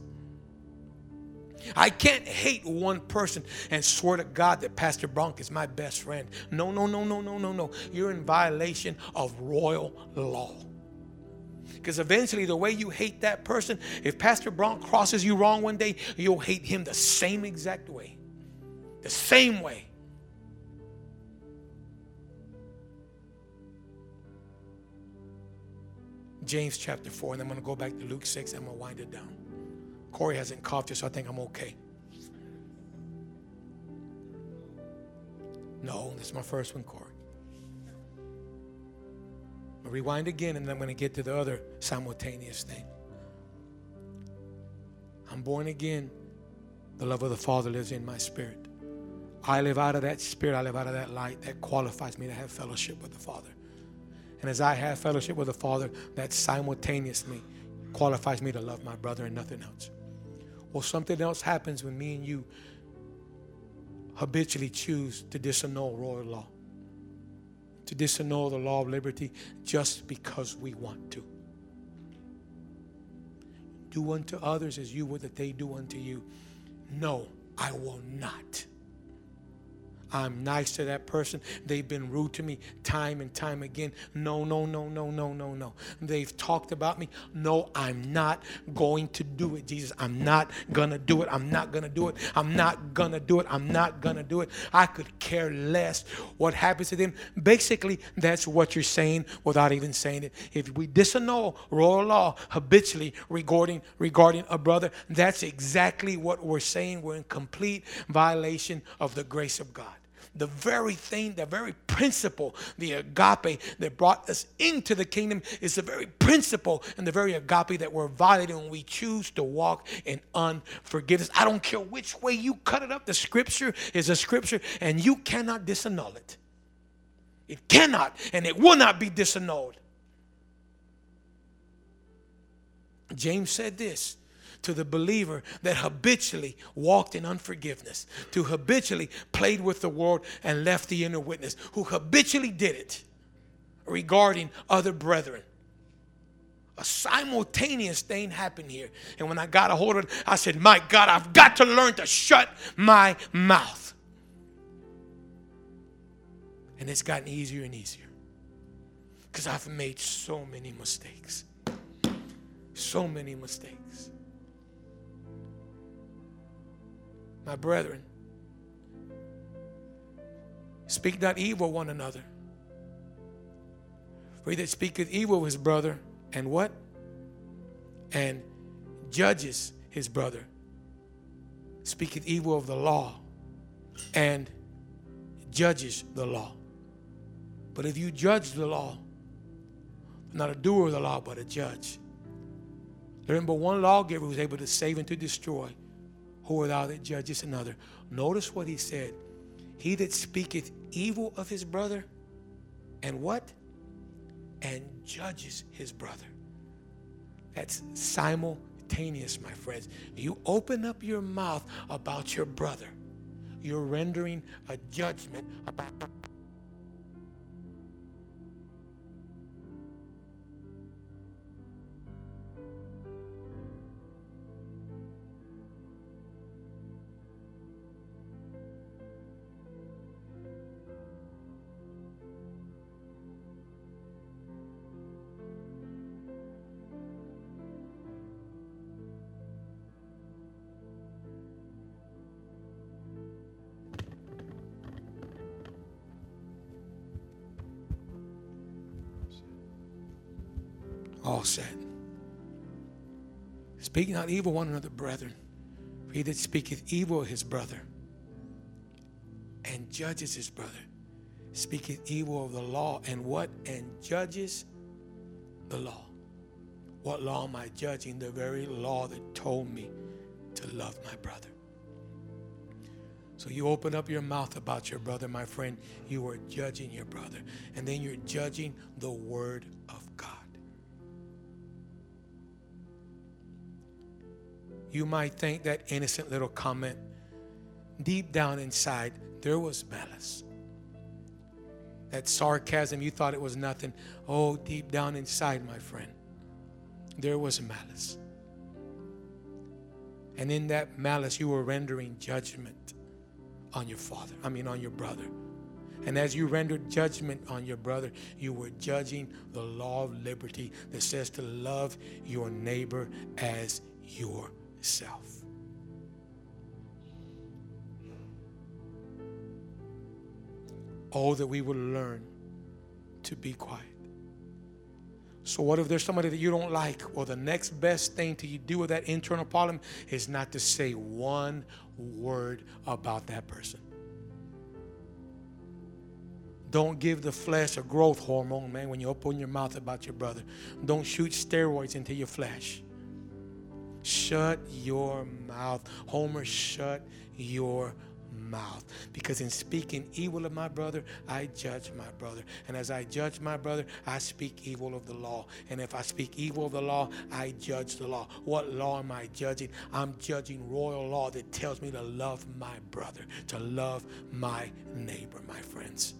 I can't hate one person and swear to God that Pastor Bronk is my best friend. No, no, no, no, no, no, no. You're in violation of royal law. Because eventually the way you hate that person, if Pastor Bronk crosses you wrong one day, you'll hate him the same exact way. The same way. James chapter four, and I'm going to go back to Luke six. I'm going to wind it down. Corey hasn't coughed yet, so I think I'm okay. No, this is my first one, Corey. I'll rewind again, and then I'm going to get to the other simultaneous thing. I'm born again. The love of the Father lives in my spirit. I live out of that spirit. I live out of that light that qualifies me to have fellowship with the Father. And as I have fellowship with the Father, that simultaneously qualifies me to love my brother and nothing else. Well, something else happens when me and you habitually choose to disannul royal law, to disannul the law of liberty just because we want to. Do unto others as you would that they do unto you. No, I will not. I'm nice to that person. They've been rude to me time and time again. No, no, no, no, no, no, no. They've talked about me. No, I'm not going to do it, Jesus. I'm not going to do it. I'm not going to do it. I'm not going to do it. I'm not going to do it. I could care less what happens to them. Basically, that's what you're saying without even saying it. If we disannul royal law habitually regarding, regarding a brother, that's exactly what we're saying. We're in complete violation of the grace of God. The very thing, the very principle, the agape that brought us into the kingdom is the very principle and the very agape that we're violating when we choose to walk in unforgiveness. I don't care which way you cut it up. The scripture is a scripture, and you cannot disannul it. It cannot, and it will not be disannulled. James said this to the believer that habitually walked in unforgiveness, to habitually played with the world and left the inner witness, who habitually did it regarding other brethren. A simultaneous thing happened here. And when I got a hold of it, I said, my God, I've got to learn to shut my mouth. And it's gotten easier and easier because I've made so many mistakes. So many mistakes. My brethren, speak not evil one another. For he that speaketh evil of his brother, and what? And judges his brother, speaketh evil of the law, and judges the law. But if you judge the law, not a doer of the law, but a judge. Remember, one lawgiver was able to save and to destroy. Who art thou that judgest another? Notice what he said. He that speaketh evil of his brother, and what? And judges his brother. That's simultaneous, my friends. You open up your mouth about your brother, you're rendering a judgment about all said. Speak not evil one another, brethren. For he that speaketh evil of his brother and judges his brother speaketh evil of the law, and what? And judges the law. What law am I judging? The very law that told me to love my brother. So you open up your mouth about your brother, my friend, you are judging your brother. And then you're judging the word of God. You might think that innocent little comment, deep down inside, there was malice. That sarcasm, you thought it was nothing. Oh, deep down inside, my friend, there was malice. And in that malice, you were rendering judgment on your father, I mean on your brother. And as you rendered judgment on your brother, you were judging the law of liberty that says to love your neighbor as yourself. Oh, that we would learn to be quiet. So what if there's somebody that you don't like? Well, the next best thing to you do with that internal problem is not to say one word about that person. Don't give the flesh a growth hormone, man, when you open your mouth about your brother. Don't shoot steroids into your flesh. Shut your mouth. Homer, shut your mouth. Because in speaking evil of my brother, I judge my brother. And as I judge my brother, I speak evil of the law. And if I speak evil of the law, I judge the law. What law am I judging? I'm judging royal law that tells me to love my brother, to love my neighbor, my friends.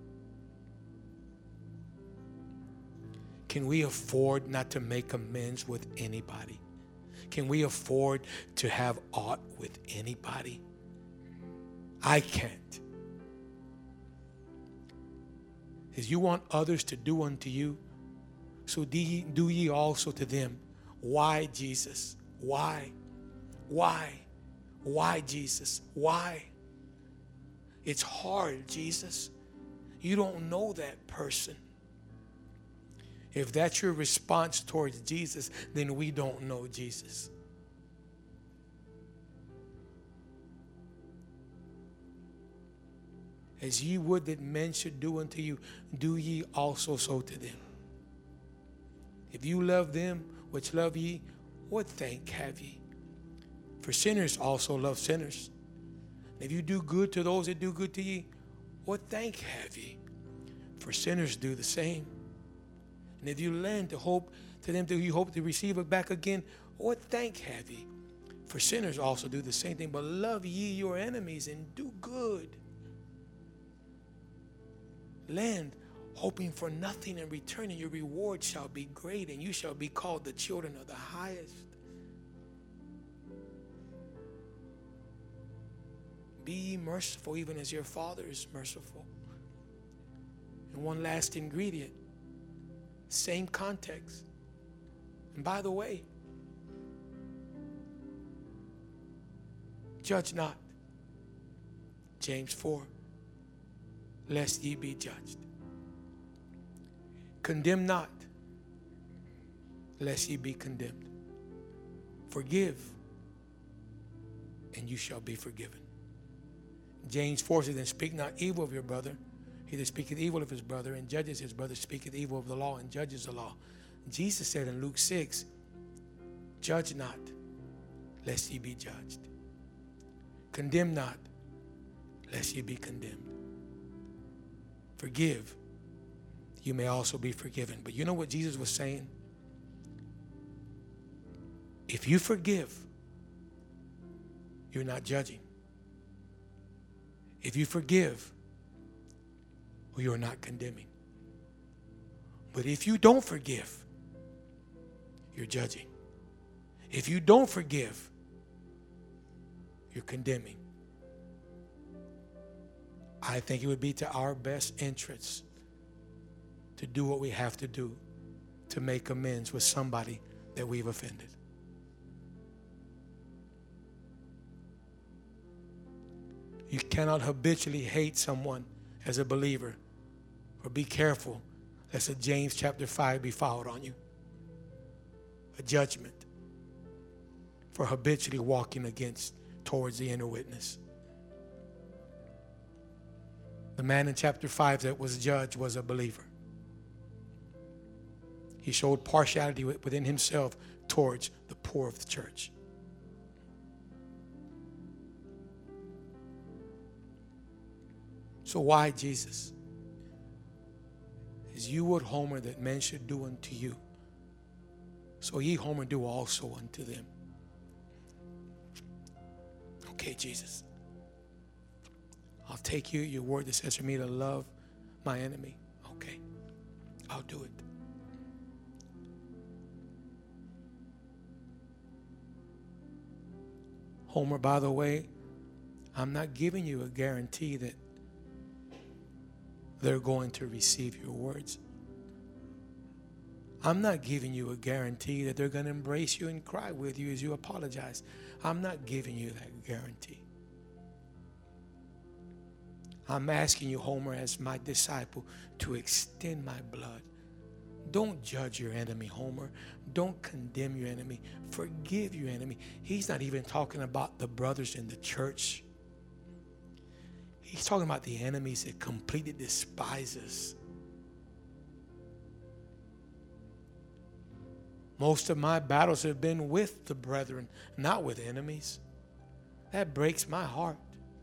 Can we afford not to make amends with anybody? Can we afford to have aught with anybody? I can't. As you want others to do unto you, so do ye, do ye also to them. Why, Jesus? Why? Why? Why, Jesus? Why? It's hard, Jesus. You don't know that person. If that's your response towards Jesus, then we don't know Jesus. As ye would that men should do unto you, do ye also so to them. If you love them which love ye, what thank have ye? For sinners also love sinners. And if you do good to those that do good to ye, what thank have ye? For sinners do the same. And if you lend to hope to them that you hope to receive it back again, what thank have ye? For sinners also do the same thing. But love ye your enemies and do good. Lend, hoping for nothing in return, and your reward shall be great, and you shall be called the children of the highest. Be ye merciful, even as your Father is merciful. And one last ingredient, same context. And by the way, judge not. James four. Lest ye be judged. Condemn not, lest ye be condemned. Forgive, and you shall be forgiven. James four says, then speak not evil of your brother. He that speaketh evil of his brother and judges his brother speaketh evil of the law and judges the law. Jesus said in Luke six, judge not, lest ye be judged. Condemn not, lest ye be condemned. Forgive, you may also be forgiven. But you know what Jesus was saying? If you forgive, you're not judging. If you forgive, well, you're not condemning. But if you don't forgive, you're judging. If you don't forgive, you're condemning. I think it would be to our best interests to do what we have to do to make amends with somebody that we've offended. You cannot habitually hate someone as a believer, or be careful lest a James chapter five be followed on you. A judgment for habitually walking against towards the inner witness. The man in chapter five that was judged was a believer. He showed partiality within himself towards the poor of the church. So why, Jesus? As you would, Homer, that men should do unto you, so ye, Homer, do also unto them. Okay, Jesus. I'll take you, your word that says for me to love my enemy. Okay, I'll do it. Homer, by the way, I'm not giving you a guarantee that they're going to receive your words. I'm not giving you a guarantee that they're going to embrace you and cry with you as you apologize. I'm not giving you that guarantee. I'm asking you, Homer, as my disciple, to extend my blood. Don't judge your enemy, Homer. Don't condemn your enemy. Forgive your enemy. He's not even talking about the brothers in the church. He's talking about the enemies that completely despise us. Most of my battles have been with the brethren, not with enemies. That breaks my heart.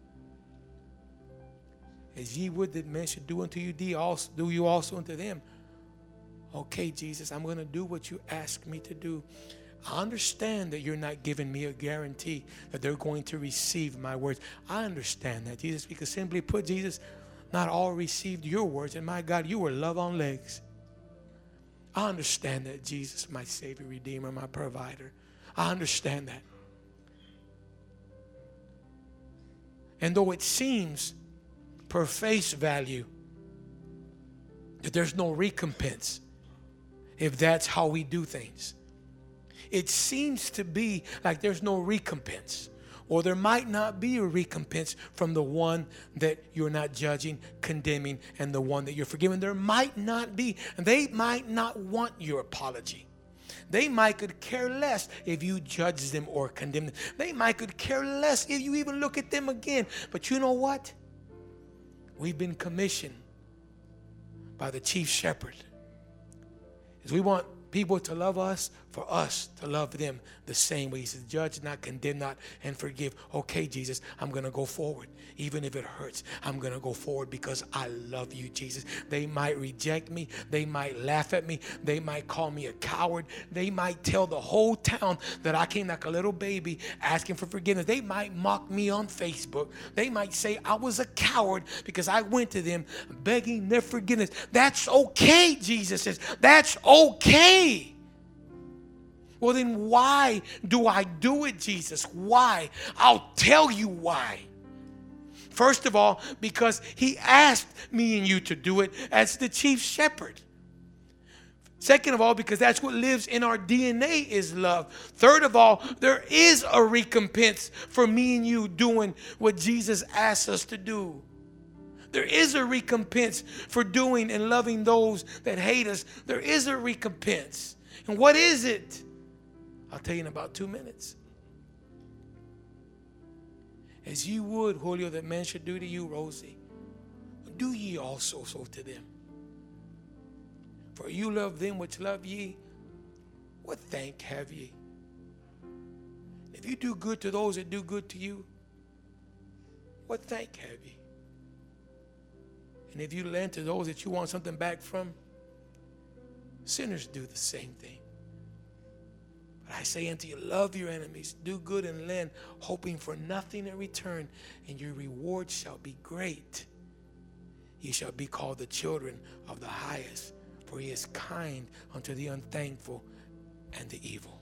As ye would that men should do unto you, do you also unto them. Okay, Jesus, I'm going to do what you ask me to do. I understand that you're not giving me a guarantee that they're going to receive my words. I understand that, Jesus, because simply put, Jesus, not all received your words. And my God, you were love on legs. I understand that, Jesus, my Savior, Redeemer, my provider. I understand that. And though it seems per face value that there's no recompense if that's how we do things, it seems to be like there's no recompense, or there might not be a recompense from the one that you're not judging, condemning, and the one that you're forgiving. There might not be. They might not want your apology. They might could care less if you judge them or condemn them. They might could care less if you even look at them again. But you know what? We've been commissioned by the chief shepherd. Is we want people to love us, for us to love them the same way. He says, judge not, condemn not, and forgive. Okay, Jesus, I'm going to go forward. Even if it hurts, I'm going to go forward because I love you, Jesus. They might reject me. They might laugh at me. They might call me a coward. They might tell the whole town that I came like a little baby asking for forgiveness. They might mock me on Facebook. They might say I was a coward because I went to them begging their forgiveness. That's okay, Jesus says. That's okay. Well, then why do I do it, Jesus? Why? I'll tell you why. First of all, because he asked me and you to do it as the chief shepherd. Second of all, because that's what lives in our D N A is love. Third of all, there is a recompense for me and you doing what Jesus asked us to do. There is a recompense for doing and loving those that hate us. There is a recompense. And what is it? I'll tell you in about two minutes. As you would, Julio, that men should do to you, Rosie, do ye also so to them. For you love them which love ye, what thank have ye? If you do good to those that do good to you, what thank have ye? And if you lend to those that you want something back from, sinners do the same thing. But I say unto you, love your enemies, do good and lend, hoping for nothing in return, and your reward shall be great. Ye shall be called the children of the highest, for he is kind unto the unthankful and the evil.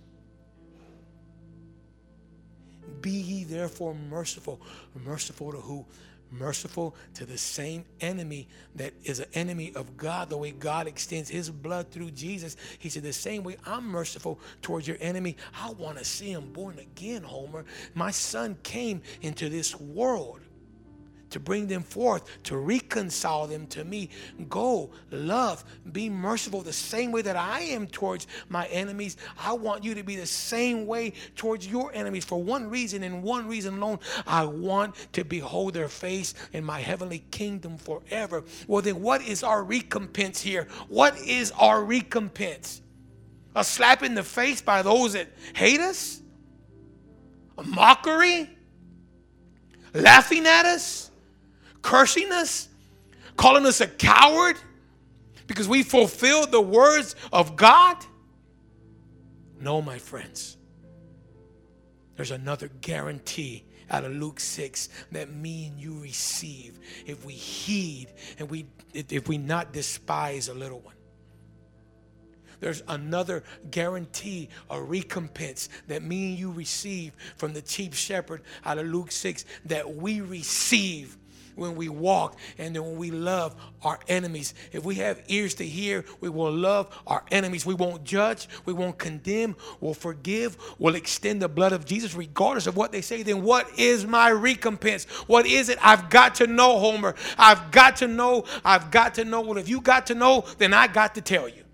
Be ye therefore merciful. Merciful to who? Merciful to the same enemy that is an enemy of God. The way God extends his blood through Jesus, he said, the same way I'm merciful towards your enemy, I want to see him born again, Homer. My son came into this world to bring them forth, to reconcile them to me. Go, love, be merciful the same way that I am towards my enemies. I want you to be the same way towards your enemies. For one reason and one reason alone, I want to behold their face in my heavenly kingdom forever. Well, then what is our recompense here? What is our recompense? A slap in the face by those that hate us? A mockery? Laughing at us? Cursing us, calling us a coward because we fulfilled the words of God? No, my friends. There's another guarantee out of Luke six that me and you receive if we heed and we if we not despise a little one. There's another guarantee, a recompense that me and you receive from the chief shepherd out of Luke six that we receive when we walk, and then when we love our enemies. If we have ears to hear, we will love our enemies. We won't judge. We won't condemn. We'll forgive. We'll extend the blood of Jesus regardless of what they say. Then what is my recompense? What is it? I've got to know, Homer. I've got to know. I've got to know. Well, if you got to know, then I got to tell you.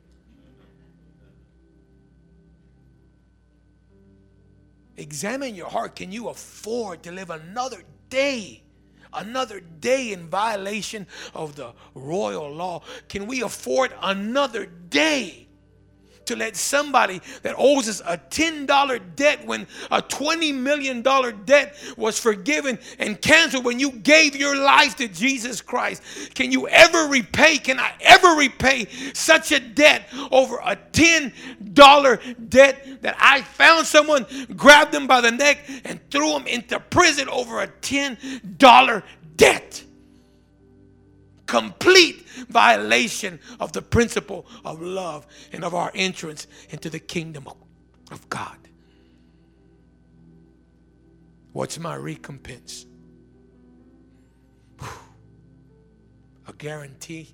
Examine your heart. Can you afford to live another day, another day in violation of the royal law? Can we afford another day to let somebody that owes us a ten dollar debt, when a twenty million dollar debt was forgiven and canceled when you gave your life to Jesus Christ? Can you ever repay, can I ever repay such a debt over a ten dollar debt that I found someone, grabbed them by the neck, and threw them into prison over a ten dollar debt? Complete violation of the principle of love and of our entrance into the kingdom of God. What's my recompense? Whew. A guarantee,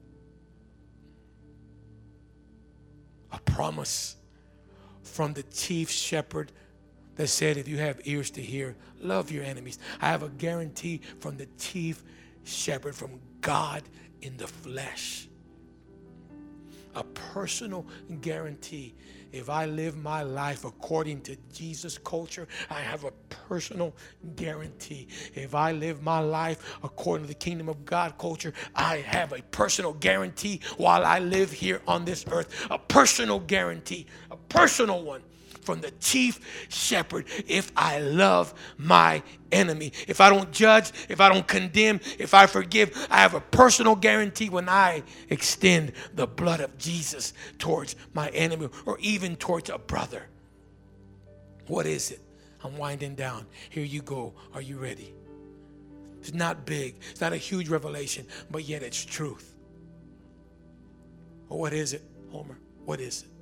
a promise from the chief shepherd that said, if you have ears to hear, love your enemies. I have a guarantee from the chief shepherd, from God in the flesh. A personal guarantee. If I live my life according to Jesus' culture, I have a personal guarantee. If I live my life according to the kingdom of God culture, I have a personal guarantee while I live here on this earth. A personal guarantee, a personal one from the chief shepherd. If I love my enemy, if I don't judge, if I don't condemn, if I forgive, I have a personal guarantee when I extend the blood of Jesus towards my enemy, or even towards a brother. What is it? I'm winding down. Here you go. Are you ready? It's not big. It's not a huge revelation, but yet it's truth. Well, what is it, Homer? What is it?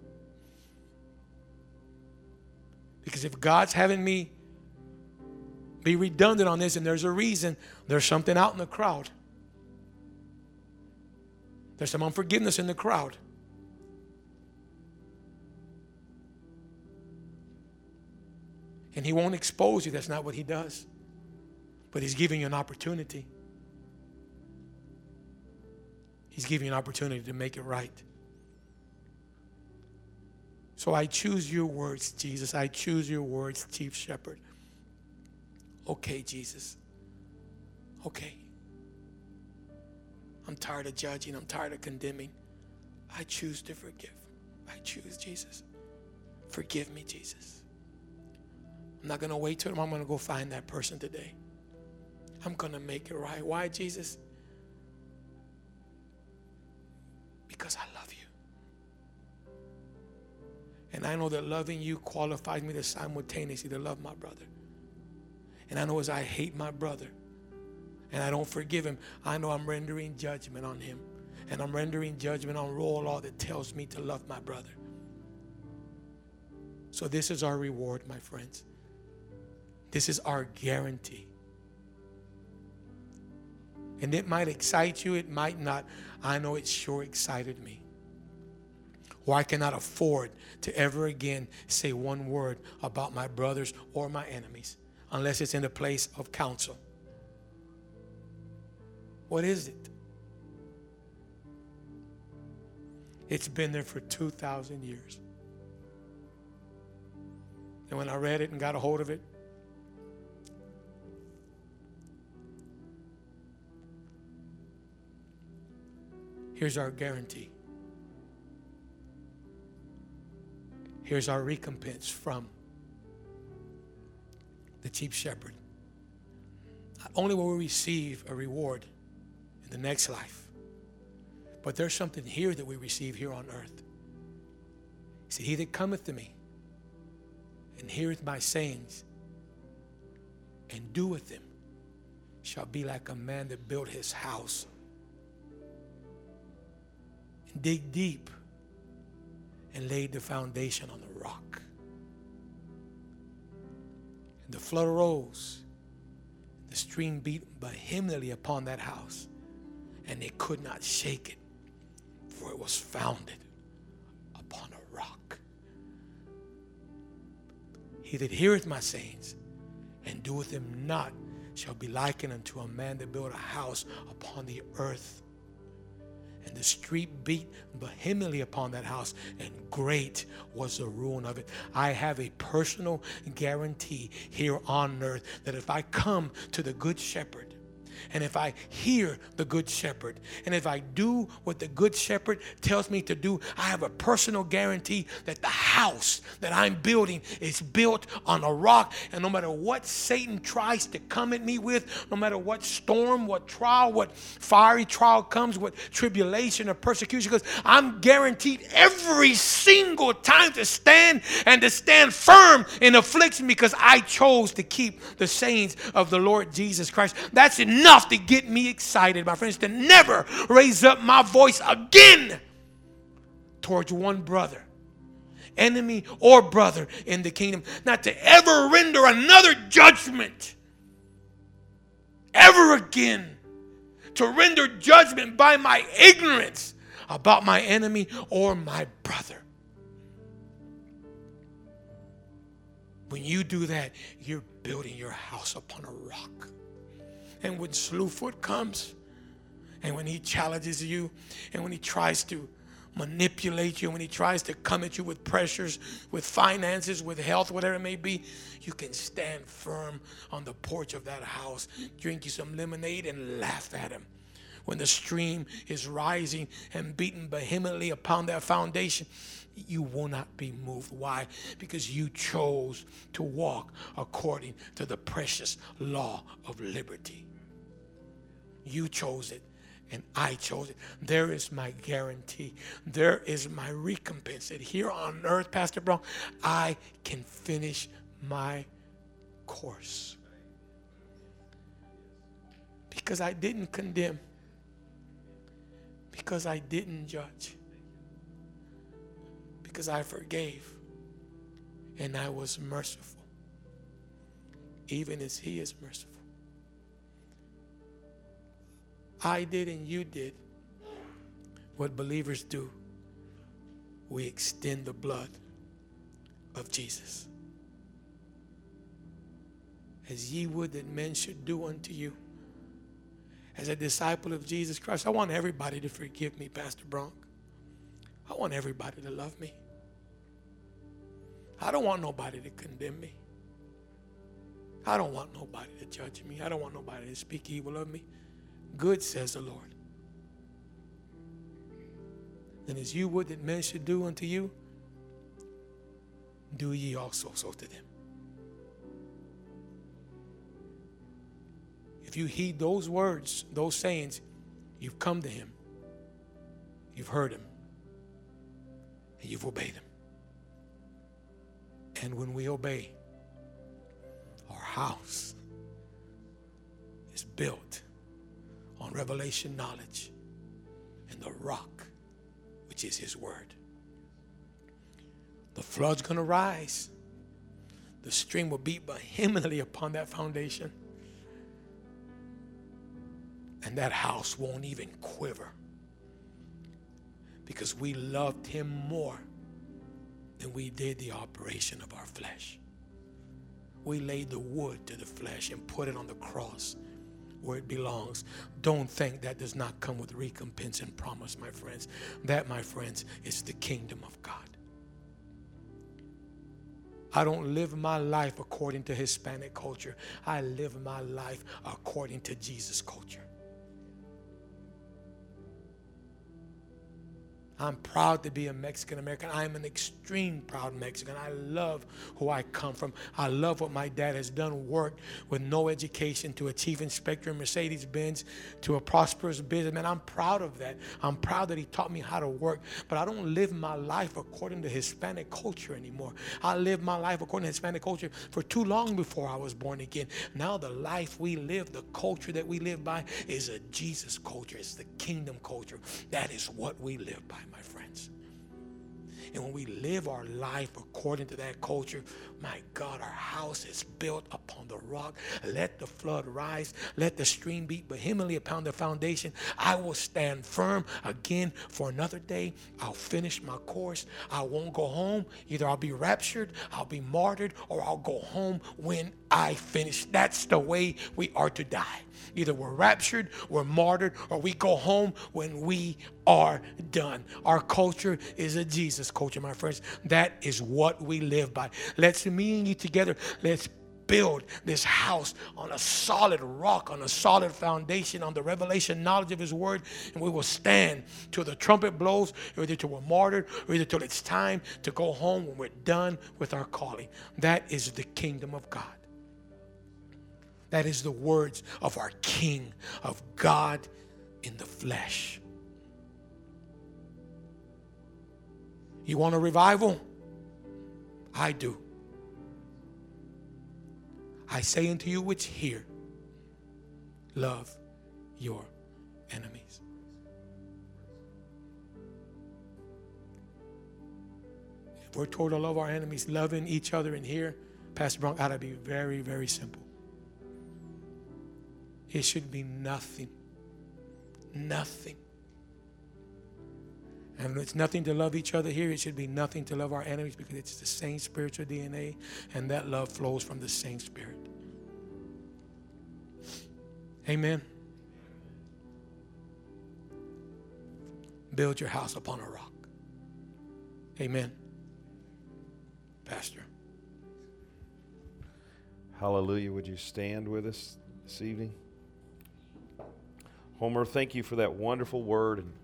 Because if God's having me be redundant on this, and there's a reason, there's something out in the crowd. There's some unforgiveness in the crowd. And he won't expose you. That's not what he does. But he's giving you an opportunity. He's giving you an opportunity to make it right. So I choose your words, Jesus. I choose your words, Chief Shepherd. Okay, Jesus. Okay. I'm tired of judging. I'm tired of condemning. I choose to forgive. I choose, Jesus. Forgive me, Jesus. I'm not going to wait till I'm going to go find that person today. I'm going to make it right. Why, Jesus? Because I love you. And I know that loving you qualifies me to simultaneously to love my brother. And I know as I hate my brother and I don't forgive him, I know I'm rendering judgment on him. And I'm rendering judgment on royal law that tells me to love my brother. So this is our reward, my friends. This is our guarantee. And it might excite you, it might not. I know it sure excited me. Or I cannot afford to ever again say one word about my brothers or my enemies unless it's in a place of counsel. What is it? It's been there for two thousand years. And when I read it and got a hold of it, here's our guarantee. Here's our recompense from the chief shepherd. Not only will we receive a reward in the next life, but there's something here that we receive here on earth. He said, he that cometh to me and heareth my sayings and doeth them shall be like a man that built his house and dig deep and laid the foundation on the rock. And the flood arose, The stream beat vehemently upon that house, and they could not shake it, for it was founded upon a rock. He that heareth my sayings and doeth them not shall be likened unto a man that built a house upon the earth. And the street beat vehemently upon that house, and great was the ruin of it. I have a personal guarantee here on earth that if I come to the Good Shepherd, and if I hear the Good Shepherd, and if I do what the Good Shepherd tells me to do, I have a personal guarantee that the house that I'm building is built on a rock. And no matter what Satan tries to come at me with, no matter what storm, what trial, what fiery trial comes, what tribulation or persecution, because I'm guaranteed every single time to stand and to stand firm in affliction, because I chose to keep the sayings of the Lord Jesus Christ. That's enough to get me excited, my friends, to never raise up my voice again towards one brother, enemy or brother in the kingdom, not to ever render another judgment ever again, to render judgment by my ignorance about my enemy or my brother. When you do that, you're building your house upon a rock. And when Slewfoot comes, and when he challenges you, and when he tries to manipulate you, when he tries to come at you with pressures, with finances, with health, whatever it may be, you can stand firm on the porch of that house, drink you some lemonade, and laugh at him. When the stream is rising and beating vehemently upon that foundation, you will not be moved. Why? Because you chose to walk according to the precious law of liberty. You chose it, and I chose it. There is my guarantee. There is my recompense. That here on earth, Pastor Brown, I can finish my course. Because I didn't condemn. Because I didn't judge. Because I forgave. And I was merciful. Even as He is merciful. I did and you did what believers do. We extend the blood of Jesus. As ye would that men should do unto you. As a disciple of Jesus Christ, I want everybody to forgive me, Pastor Bronk. I want everybody to love me. I don't want nobody to condemn me. I don't want nobody to judge me. I don't want nobody to speak evil of me. Good, says the Lord. And as you would that men should do unto you, do ye also so to them. If you heed those words, those sayings, you've come to Him. You've heard Him. And you've obeyed Him. And when we obey, our house is built on revelation knowledge and the rock, which is His word. The flood's going to rise. The stream will beat vehemently upon that foundation. And that house won't even quiver. Because we loved Him more than we did the operation of our flesh. We laid the wood to the flesh and put it on the cross where it belongs. Don't think that does not come with recompense and promise, my friends. That, my friends, is the kingdom of God. I don't live my life according to Hispanic culture. I live my life according to Jesus' culture. I'm proud to be a Mexican American. I am an extreme proud Mexican. I love who I come from. I love what my dad has done, worked with no education to a chief inspector in Mercedes-Benz to a prosperous businessman. I'm proud of that. I'm proud that he taught me how to work. But I don't live my life according to Hispanic culture anymore. I lived my life according to Hispanic culture for too long before I was born again. Now the life we live, the culture that we live by is a Jesus culture. It's the kingdom culture. That is what we live by, my friends. And when we live our life according to that culture, my God, our house is built upon the rock. Let the flood rise. Let the stream beat vehemently upon the foundation. I will stand firm again for another day. I'll finish my course. I won't go home. Either I'll be raptured, I'll be martyred, or I'll go home when I finish. That's the way we are to die. Either we're raptured, we're martyred, or we go home when we are done. Our culture is a Jesus culture, my friends. That is what we live by. Let's me and you together. Let's build this house on a solid rock, on a solid foundation, on the revelation knowledge of his word, and we will stand till the trumpet blows, or either till we're martyred, or either till it's time to go home when we're done with our calling. That is the kingdom of God. That is the words of our King, of God in the flesh. You want a revival? I do. I say unto you which hear, love your enemies. If we're told to love our enemies, loving each other in here, Pastor Brown, ought to be very, very simple. It should be nothing. Nothing. And it's nothing to love each other here. It should be nothing to love our enemies, because it's the same spiritual D N A, and that love flows from the same Spirit. Amen. Build your house upon a rock. Amen. Pastor. Hallelujah. Would you stand with us this evening? Homer, thank you for that wonderful word. And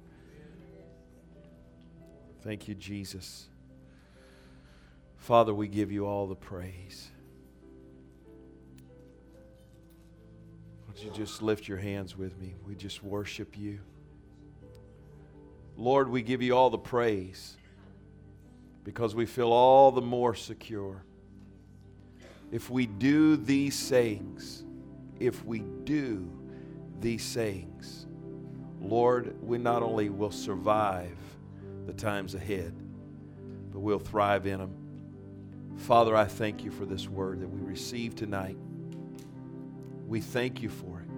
thank you, Jesus. Father, we give you all the praise. Would you just lift your hands with me? We just worship you. Lord, we give you all the praise because we feel all the more secure. If we do these sayings, if we do these sayings, Lord, we not only will survive the times ahead, but we'll thrive in them. Father, I thank you for this word that we received tonight. We thank you for it.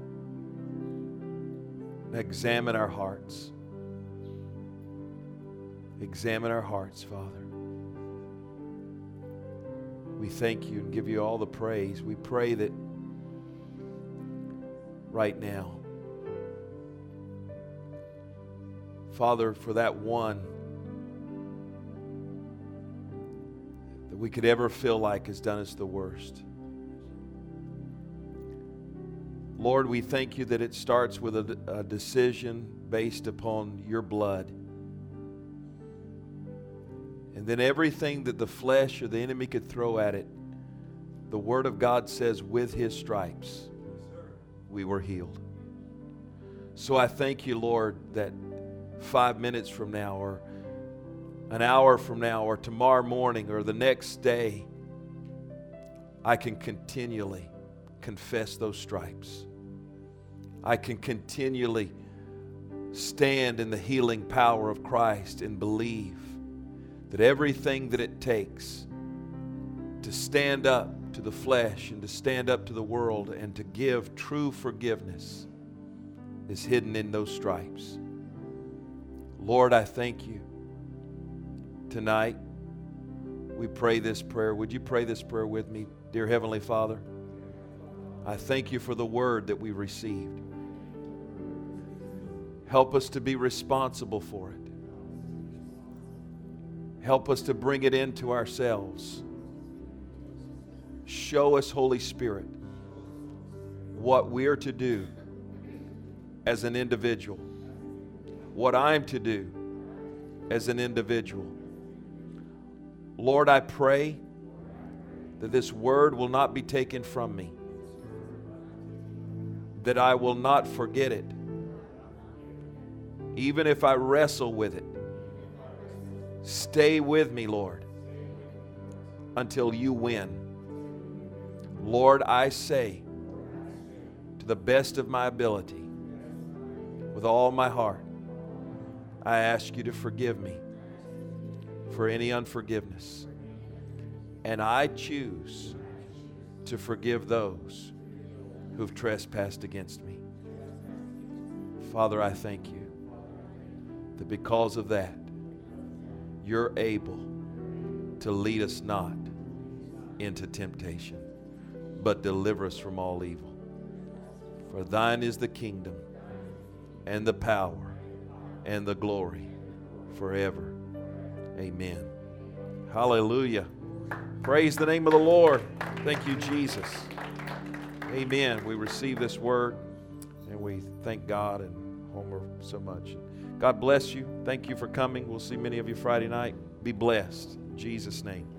Examine our hearts. Examine our hearts, Father. We thank you and give you all the praise. We pray that right now, Father, for that one that we could ever feel like has done us the worst. Lord, we thank you that it starts with a, a decision based upon your blood. And then everything that the flesh or the enemy could throw at it, the Word of God says, with His stripes, we were healed. So I thank you, Lord, that five minutes from now, or an hour from now, or tomorrow morning, or the next day, I can continually confess those stripes. I can continually stand in the healing power of Christ and believe that everything that it takes to stand up to the flesh and to stand up to the world and to give true forgiveness is hidden in those stripes. Lord, I thank you. Tonight, we pray this prayer. Would you pray this prayer with me? Dear Heavenly Father, I thank you for the word that we received. Help us to be responsible for it. Help us to bring it into ourselves. Show us, Holy Spirit, what we're to do as an individual, what I'm to do as an individual. Lord, I pray that this word will not be taken from me, that I will not forget it, even if I wrestle with it. Stay with me, Lord, until you win. Lord, I say, to the best of my ability, with all my heart, I ask you to forgive me. for any unforgiveness. And I choose to forgive those who've trespassed against me. Father, I thank you that because of that, you're able to lead us not into temptation, but deliver us from all evil. For thine is the kingdom and the power and the glory forever. Amen. Hallelujah. Praise the name of the Lord. Thank you, Jesus. Amen. We receive this word and we thank God and Homer so much. God bless you. Thank you for coming. We'll see many of you Friday night. Be blessed. In Jesus' name.